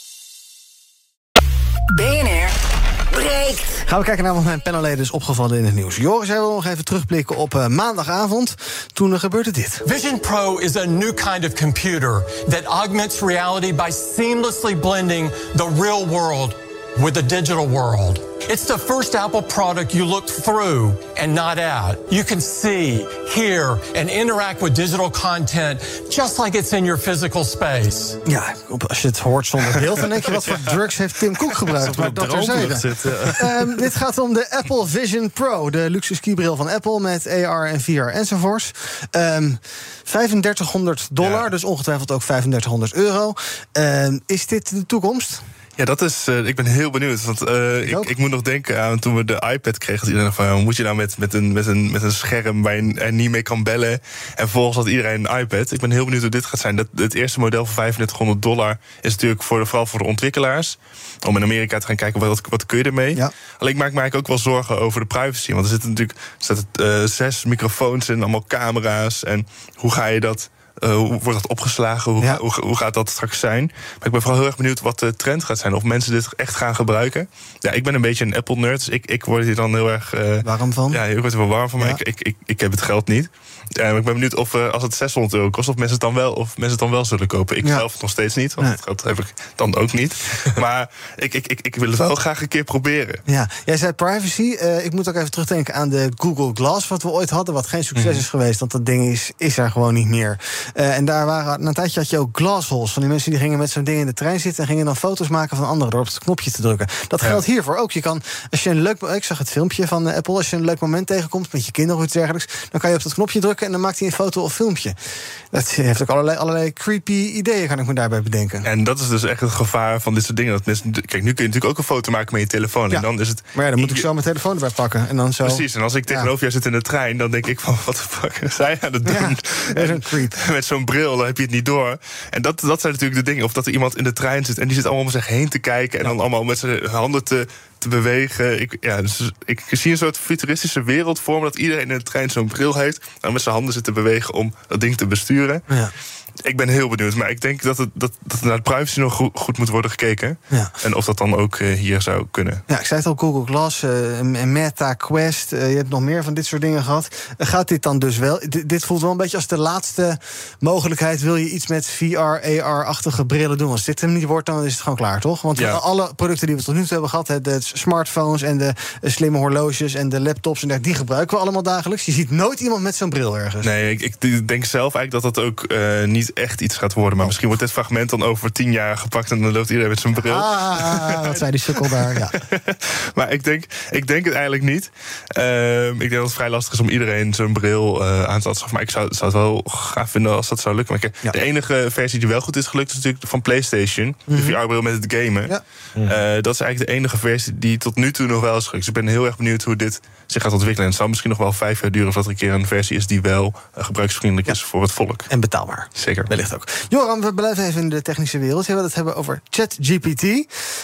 B N R breekt. Gaan we kijken naar wat mijn panelleden is opgevallen in het nieuws. Joris, jij wil nog even terugblikken op uh, maandagavond. Toen uh, gebeurde dit. Vision Pro is a new kind of computer that augments reality by seamlessly blending the real world with the digital world. It's the first Apple product you look through and not at. You can see, hear and interact with digital content just like it's in your physical space. Ja, als je het hoort zonder beeld, dan denk je wat voor drugs heeft Tim Cook gebruikt. Maar dat terzijde. Um, dit gaat om de Apple Vision Pro, de luxe skibril van Apple met A R en V R enzovoorts. Um, vijfendertighonderd dollar, ja. Dus ongetwijfeld ook vijfendertighonderd euro. Um, is dit de toekomst? Ja, dat is. Uh, ik ben heel benieuwd. Want uh, ik, ik, ik moet nog denken aan toen we de iPad kregen. Dat iedereen van, moet je nou met, met, een, met, een, met een scherm waar je er niet mee kan bellen. En vervolgens had iedereen een iPad. Ik ben heel benieuwd hoe dit gaat zijn. Dat, het eerste model van vijfendertighonderd dollar is natuurlijk voor de, vooral voor de ontwikkelaars. Om in Amerika te gaan kijken wat, wat kun je ermee. Ja. Alleen ik maak me eigenlijk ook wel zorgen over de privacy. Want er zitten natuurlijk er zitten, uh, zes microfoons in, allemaal camera's. En hoe ga je dat? Uh, hoe wordt dat opgeslagen? Hoe, ja. hoe, hoe gaat dat straks zijn? Maar ik ben vooral heel erg benieuwd wat de trend gaat zijn. Of mensen dit echt gaan gebruiken. Ja, ik ben een beetje een Apple-nerd. Dus ik, ik word hier dan heel erg... Uh, warm van? Ja, ik word er wel warm van. Ja. Maar ik, ik, ik, ik heb het geld niet. Uh, maar ik ben benieuwd of uh, als het zeshonderd euro kost... of mensen het dan wel, of mensen het dan wel zullen kopen. Ik ja. zelf nog steeds niet. Want nee. dat geld heb ik dan ook niet. Maar ik, ik, ik, ik wil het wel graag een keer proberen. Ja, jij zei privacy. Uh, ik moet ook even terugdenken aan de Google Glass... wat we ooit hadden, wat geen succes mm. is geweest. Want dat ding is, is er gewoon niet meer. Uh, en daar waren, na een tijdje had je ook glassholes. Van die mensen die gingen met zo'n ding in de trein zitten... en gingen dan foto's maken van anderen door op het knopje te drukken. Dat geldt ja. hiervoor ook. Je kan, als je een leuk, ik zag het filmpje van Apple... als je een leuk moment tegenkomt met je kinderen of iets dergelijks... dan kan je op dat knopje drukken en dan maakt hij een foto of filmpje. Dat heeft ook allerlei, allerlei creepy ideeën, kan ik me daarbij bedenken. En dat is dus echt het gevaar van dit soort dingen. Dat mensen, kijk, nu kun je natuurlijk ook een foto maken met je telefoon. Ja. En dan is het, maar ja, dan moet ik zo mijn telefoon erbij pakken. En dan zo. Precies, en als ik tegenover ja. jou zit in de trein... dan denk ik van, wat de fuck is hij aan het doen? Ja, en een creep. Met zo'n bril, dan heb je het niet door. En dat, dat zijn natuurlijk de dingen. Of dat er iemand in de trein zit en die zit allemaal om zich heen te kijken... en dan allemaal met zijn handen te... te bewegen. Ik, ja, dus ik zie een soort futuristische wereld voor me... dat iedereen in de trein zo'n bril heeft... en met zijn handen zit te bewegen om dat ding te besturen. Ja. Ik ben heel benieuwd, maar ik denk dat, het, dat, dat naar de privacy nog goed, goed moet worden gekeken. Ja. En of dat dan ook uh, hier zou kunnen. Ja, ik zei het al, Google Glass, uh, Meta Quest... Uh, je hebt nog meer van dit soort dingen gehad. Uh, gaat dit dan dus wel? D- dit voelt wel een beetje als de laatste mogelijkheid. Wil je iets met V R, A R-achtige brillen doen? Als dit hem niet wordt, dan is het gewoon klaar, toch? Want ja. alle producten die we tot nu toe hebben gehad... de smartphones en de slimme horloges en de laptops... en die gebruiken we allemaal dagelijks. Je ziet nooit iemand met zo'n bril ergens. Nee, ik, ik denk zelf eigenlijk dat dat ook uh, niet echt iets gaat worden. Maar misschien wordt dit fragment dan over tien jaar gepakt... en dan loopt iedereen met zijn bril. Ah, wat zei die sukkel daar, ja. Maar ik denk, ik denk het eigenlijk niet. Uh, ik denk dat het vrij lastig is om iedereen zijn bril uh, aan te schaffen. Maar ik zou, zou het wel gaaf vinden als dat zou lukken. Maar ik, ja. de enige versie die wel goed is gelukt... is natuurlijk van PlayStation. Mm-hmm. De V R-bril met het gamen. Ja. Uh, dat is eigenlijk de enige versie die tot nu toe nog wel is gelukt. Dus ik ben heel erg benieuwd hoe dit zich gaat ontwikkelen. En het zal misschien nog wel vijf jaar duren... voordat er een keer een versie is die wel uh, gebruiksvriendelijk is ja. voor het volk. En betaalbaar. Zeker. Wellicht ook. Joram, we blijven even in de technische wereld. Je wil het hebben over ChatGPT. Uh,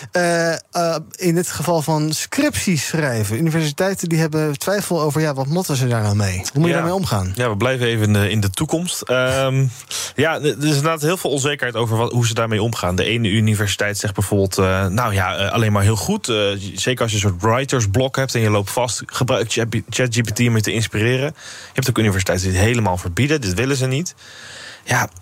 uh, in het geval van scripties schrijven. Universiteiten die hebben twijfel over... ja, wat motten ze daar nou mee? Hoe moet je ja. daarmee omgaan? Ja, we blijven even in de, in de toekomst. Um, ja, er is inderdaad heel veel onzekerheid over wat, hoe ze daarmee omgaan. De ene universiteit zegt bijvoorbeeld... Uh, nou ja, uh, alleen maar heel goed. Uh, zeker als je een soort writersblok hebt... en je loopt vast, gebruik ChatGPT om je te inspireren. Je hebt ook universiteiten die het helemaal verbieden. Dit willen ze niet. Ja...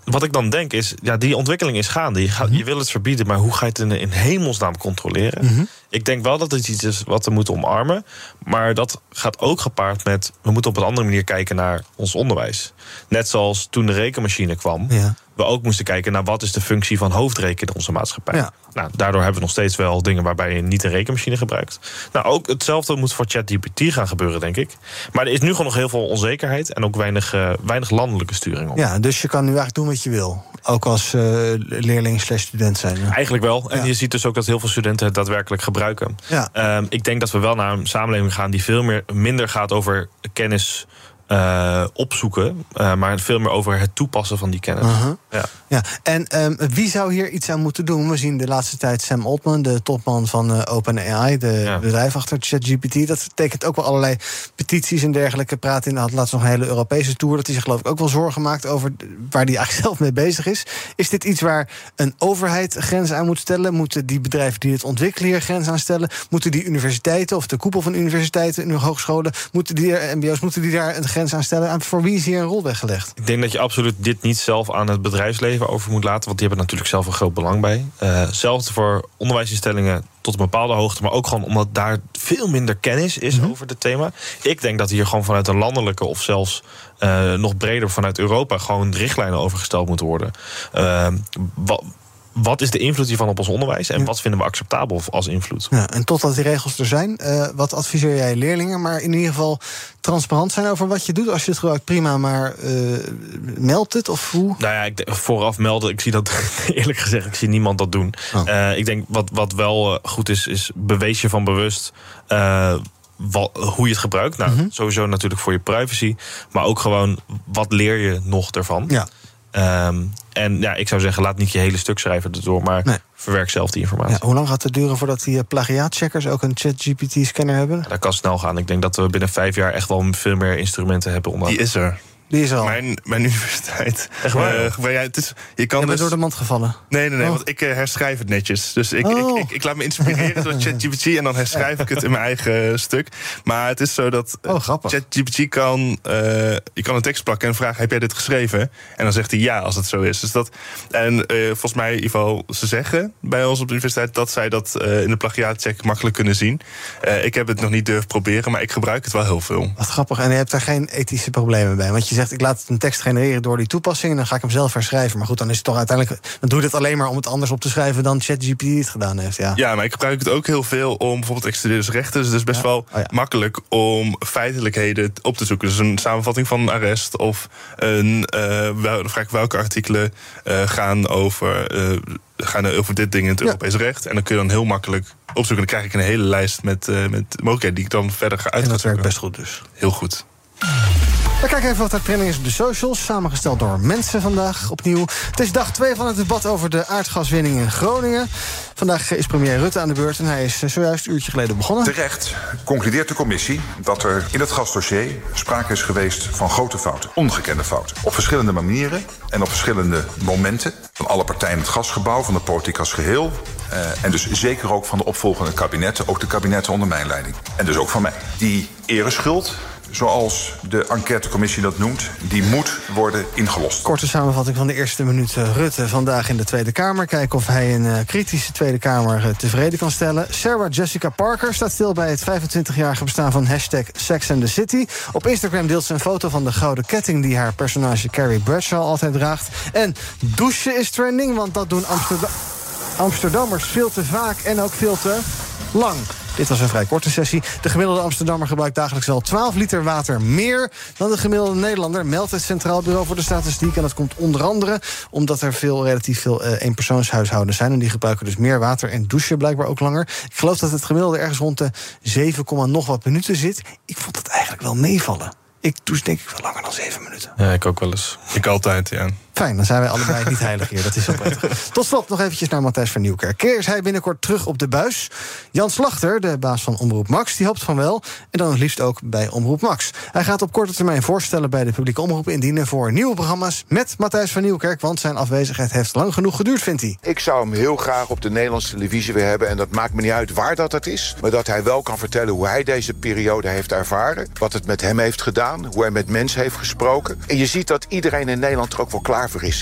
wat ik dan denk is, ja, die ontwikkeling is gaande. Je, gaat, je wil het verbieden, maar hoe ga je het in, in hemelsnaam controleren? Mm-hmm. Ik denk wel dat het iets is wat we moeten omarmen. Maar dat gaat ook gepaard met, we moeten op een andere manier kijken naar ons onderwijs. Net zoals toen de rekenmachine kwam, ja. we ook moesten kijken naar wat is de functie van hoofdrekenen in onze maatschappij. Ja. Nou, daardoor hebben we nog steeds wel dingen waarbij je niet een rekenmachine gebruikt. Nou, ook hetzelfde moet voor ChatGPT gaan gebeuren, denk ik. Maar er is nu gewoon nog heel veel onzekerheid en ook weinig, uh, weinig landelijke sturing op. Ja, dus je kan nu eigenlijk doen wat je wil. Ook als uh, leerling slash student zijn. Ja. Eigenlijk wel. En ja. je ziet dus ook dat heel veel studenten het daadwerkelijk gebruiken. Ja. Um, ik denk dat we wel naar een samenleving gaan die veel meer, minder gaat over kennis Uh, opzoeken, uh, maar veel meer over het toepassen van die kennis. Uh-huh. Ja. Ja. En um, wie zou hier iets aan moeten doen? We zien de laatste tijd Sam Altman, de topman van uh, OpenAI, de ja. bedrijf achter ChatGPT. Dat betekent ook wel allerlei petities en dergelijke. Praat in de had laatst nog een hele Europese tour. Dat hij zich geloof ik ook wel zorgen maakt over waar hij eigenlijk zelf mee bezig is. Is dit iets waar een overheid grenzen aan moet stellen? Moeten die bedrijven die het ontwikkelen hier grenzen aan stellen? Moeten die universiteiten of de koepel van universiteiten en hogescholen, moeten die M B O's, moeten die daar een grens aan stellen? En voor wie is hier een rol weggelegd? Ik denk dat je absoluut dit niet zelf aan het bedrijfsleven over moet laten, want die hebben natuurlijk zelf een groot belang bij. Uh, zelfs voor onderwijsinstellingen tot een bepaalde hoogte, maar ook gewoon omdat daar veel minder kennis is mm-hmm. over het thema. Ik denk dat hier gewoon vanuit een landelijke of zelfs uh, nog breder vanuit Europa gewoon richtlijnen over gesteld moeten worden. Uh, wat Wat is de invloed hiervan op ons onderwijs? En ja. wat vinden we acceptabel als invloed? Ja, en totdat die regels er zijn, uh, wat adviseer jij leerlingen? Maar in ieder geval transparant zijn over wat je doet. Als je het gebruikt, prima, maar uh, meld het of hoe? Nou ja, ik, vooraf melden, ik zie dat eerlijk gezegd, ik zie niemand dat doen. Oh. Uh, ik denk wat, wat wel uh, goed is, is bewees je van bewust Uh, Wat, hoe je het gebruikt. Nou, mm-hmm. sowieso natuurlijk voor je privacy. Maar ook gewoon, wat leer je nog ervan? Ja. Um, en ja, ik zou zeggen, laat niet je hele stuk schrijven erdoor, maar nee. verwerk zelf die informatie. Ja, hoe lang gaat het duren voordat die plagiaatcheckers ook een ChatGPT-scanner hebben? Ja, dat kan snel gaan. Ik denk dat we binnen vijf jaar echt wel veel meer instrumenten hebben. Om die is er. Die is al. Mijn, mijn universiteit. Echt waar? Uh, maar ja, het is, je kan je bent dus door de mand gevallen? Nee, nee, nee, oh. want ik uh, herschrijf het netjes. Dus ik, oh. ik, ik, ik laat me inspireren door ChatGPT en dan herschrijf ik het in mijn eigen uh, stuk. Maar het is zo dat uh, oh, ChatGPT kan, uh, je kan een tekst plakken en vragen, heb jij dit geschreven? En dan zegt hij ja, als het zo is. Dus dat, en uh, volgens mij, in ieder geval, ze zeggen bij ons op de universiteit dat zij dat uh, in de plagiaatcheck makkelijk kunnen zien. Uh, ik heb het nog niet durven proberen, maar ik gebruik het wel heel veel. Wat grappig. En je hebt daar geen ethische problemen bij? Want je zegt, ik laat een tekst genereren door die toepassing en dan ga ik hem zelf herschrijven. Maar goed, dan is het toch uiteindelijk, dan doe je het alleen maar om het anders op te schrijven dan ChatGPT het gedaan heeft. Ja, ja, maar ik gebruik het ook heel veel om bijvoorbeeld extredersrechten. Dus het is best ja. wel oh, ja. makkelijk om feitelijkheden op te zoeken. Dus een samenvatting van een arrest of een, uh, wel, dan vraag ik welke artikelen uh, gaan over uh, gaan over dit ding in het Europees ja. recht. En dan kun je dan heel makkelijk opzoeken. Dan krijg ik een hele lijst met, uh, met mogelijkheden die ik dan verder ga uit. En dat werkt best goed dus. Heel goed. We kijken even wat er trending is op de socials. Samengesteld door mensen vandaag opnieuw. Het is dag twee van het debat over de aardgaswinning in Groningen. Vandaag is premier Rutte aan de beurt en hij is zojuist een uurtje geleden begonnen. Terecht concludeert de commissie dat er in het gasdossier sprake is geweest van grote fouten. Ongekende fouten. Op verschillende manieren en op verschillende momenten. Van alle partijen in het gasgebouw, van de politiek als geheel. Uh, en dus zeker ook van de opvolgende kabinetten. Ook de kabinetten onder mijn leiding. En dus ook van mij. Die ereschuld, zoals de enquêtecommissie dat noemt, die moet worden ingelost. Korte samenvatting van de eerste minuut Rutte vandaag in de Tweede Kamer. Kijken of hij een uh, kritische Tweede Kamer uh, tevreden kan stellen. Sarah Jessica Parker staat stil bij het vijfentwintigjarige bestaan van hashtag Sex and the City. Op Instagram deelt ze een foto van de gouden ketting die haar personage Carrie Bradshaw altijd draagt. En douchen is trending, want dat doen Amsterdam Amsterdammers veel te vaak en ook veel te lang. Dit was een vrij korte sessie. De gemiddelde Amsterdammer gebruikt dagelijks wel twaalf liter water meer dan de gemiddelde Nederlander, meldt het Centraal Bureau voor de Statistiek. En dat komt onder andere omdat er veel, relatief veel uh, eenpersoonshuishoudens zijn. En die gebruiken dus meer water en douchen blijkbaar ook langer. Ik geloof dat het gemiddelde ergens rond de zeven, nog wat minuten zit. Ik vond het eigenlijk wel meevallen. Ik douche denk ik wel langer dan zeven minuten. Ja, ik ook wel eens. Ik altijd, ja. Fijn, dan zijn wij allebei niet heilig hier. Dat is wel prettig. Tot slot nog eventjes naar Matthijs van Nieuwkerk. Keer is hij binnenkort terug op de buis. Jan Slachter, de baas van Omroep Max, die hoopt van wel. En dan het liefst ook bij Omroep Max. Hij gaat op korte termijn voorstellen bij de publieke omroep indienen voor nieuwe programma's met Matthijs van Nieuwkerk. Want zijn afwezigheid heeft lang genoeg geduurd, vindt hij. Ik zou hem heel graag op de Nederlandse televisie weer hebben. En dat maakt me niet uit waar dat het is. Maar dat hij wel kan vertellen hoe hij deze periode heeft ervaren. Wat het met hem heeft gedaan. Hoe hij met mensen heeft gesproken. En je ziet dat iedereen in Nederland er ook wel klaar voor is.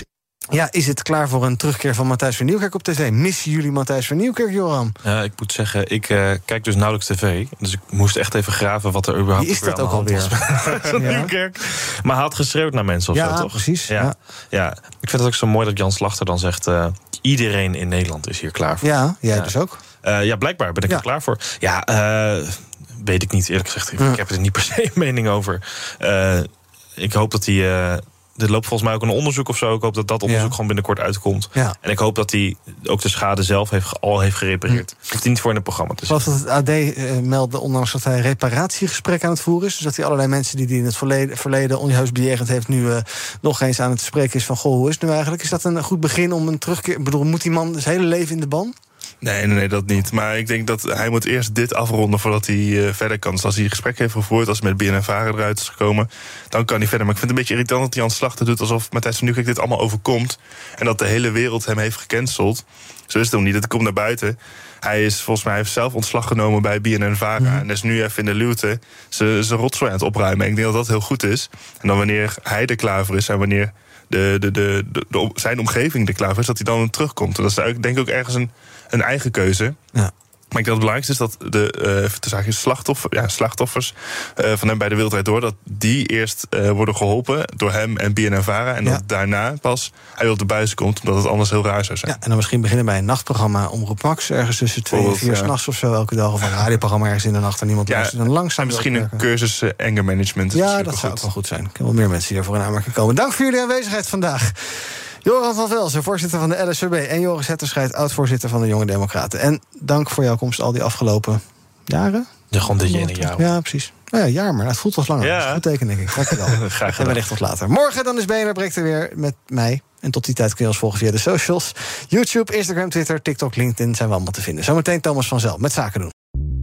Ja, is het klaar voor een terugkeer van Matthijs van Nieuwkerk op tv? Missen jullie Matthijs van Nieuwkerk, Joram? Ja, ik moet zeggen, ik uh, kijk dus nauwelijks tv. Dus ik moest echt even graven wat er überhaupt Wie is dat ook alweer? Van ja. Nieuwkerk. Maar hij had geschreeuwd naar mensen of ja, zo, toch? Precies, ja, ja. ja. Ik vind het ook zo mooi dat Jan Slachter dan zegt... Uh, iedereen in Nederland is hier klaar voor. Ja, jij ja. dus ook? Uh, ja, blijkbaar ben ik ja. er klaar voor. Ja, uh, weet ik niet, eerlijk gezegd. Ik ja. heb er niet per se een mening over. Uh, ik hoop dat hij... Uh, Er loopt volgens mij ook een onderzoek of zo. Ik hoop dat dat onderzoek ja. gewoon binnenkort uitkomt. Ja. En ik hoop dat hij ook de schade zelf heeft, al heeft gerepareerd. Hm. Hoeft hij niet voor in het programma te zitten. Wat het A D uh, meldde, ondanks dat hij reparatiegesprek aan het voeren is. Dus dat hij allerlei mensen die hij in het verleden, verleden onjuist bejegend heeft... nu uh, nog eens aan het spreken is van... goh, hoe is het nu eigenlijk? Is dat een goed begin om een terugkeer... Ik bedoel, moet die man zijn hele leven in de ban? Nee, nee, nee, dat niet. Maar ik denk dat hij moet eerst dit afronden voordat hij uh, verder kan. Dus als hij een gesprek heeft gevoerd, als hij met B N N Vara eruit is gekomen... dan kan hij verder. Maar ik vind het een beetje irritant dat hij aan het slachten doet... alsof Matthijs van Nieuwkerk dit allemaal overkomt... en dat de hele wereld hem heeft gecanceld. Zo is het hem niet. Het komt naar buiten. Hij is volgens mij heeft zelf ontslag genomen bij B N N Vara... Mm. en is nu even in de luwte zijn rotzooi aan het opruimen. En ik denk dat dat heel goed is. En dan wanneer hij er klaar voor is en wanneer... De, de, de, de, de, zijn omgeving er klaar voor is, dat hij dan terugkomt. En dat is denk ik ook ergens een, een eigen keuze. Ja. Maar ik denk dat het belangrijkste is dat de uh, slachtoffer, ja, slachtoffers uh, van hem bij de Wereldrijd Door... dat die eerst uh, worden geholpen door hem en B N N Vara... en ja. dat daarna pas hij op de buis komt, omdat het anders heel raar zou zijn. Ja, en dan misschien beginnen bij een nachtprogramma Omroep Max... ergens tussen twee en vier ja. s'nachts of zo elke dag... of een radioprogramma ergens in de nacht en niemand ja, luistert. En langzaam en misschien een cursus uh, anger management. Ja, dat zou ook wel goed zijn. Er kunnen wel meer mensen die daarvoor in aanmerking komen. Dank voor jullie aanwezigheid vandaag. Joran van Velzen, voorzitter van de L S V B... en Joris Hetterscheid, oud-voorzitter van de Jonge Democraten. En dank voor jouw komst al die afgelopen jaren. Ja, gewoon dit ene jaar. Ja, precies. Nou ja, jaar, maar het voelt als langer. Ja. Dat is een goed teken, denk ik. Dank je wel. Graag gedaan. En wellicht tot later. Morgen dan is B N R Breekt er weer met mij. En tot die tijd kun je ons volgen via de socials. YouTube, Instagram, Twitter, TikTok, LinkedIn zijn we allemaal te vinden. Zometeen Thomas van Zel met Zaken doen.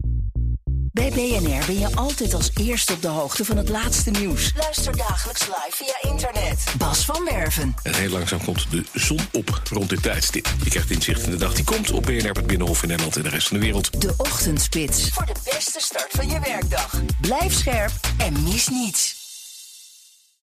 Bij B N R ben je altijd als eerste op de hoogte van het laatste nieuws. Luister dagelijks live via internet. Bas van Werven. En heel langzaam komt de zon op rond dit tijdstip. Je krijgt inzicht in de dag die komt op B N R, het Binnenhof in Nederland en de rest van de wereld. De Ochtendspits. Voor de beste start van je werkdag. Blijf scherp en mis niets.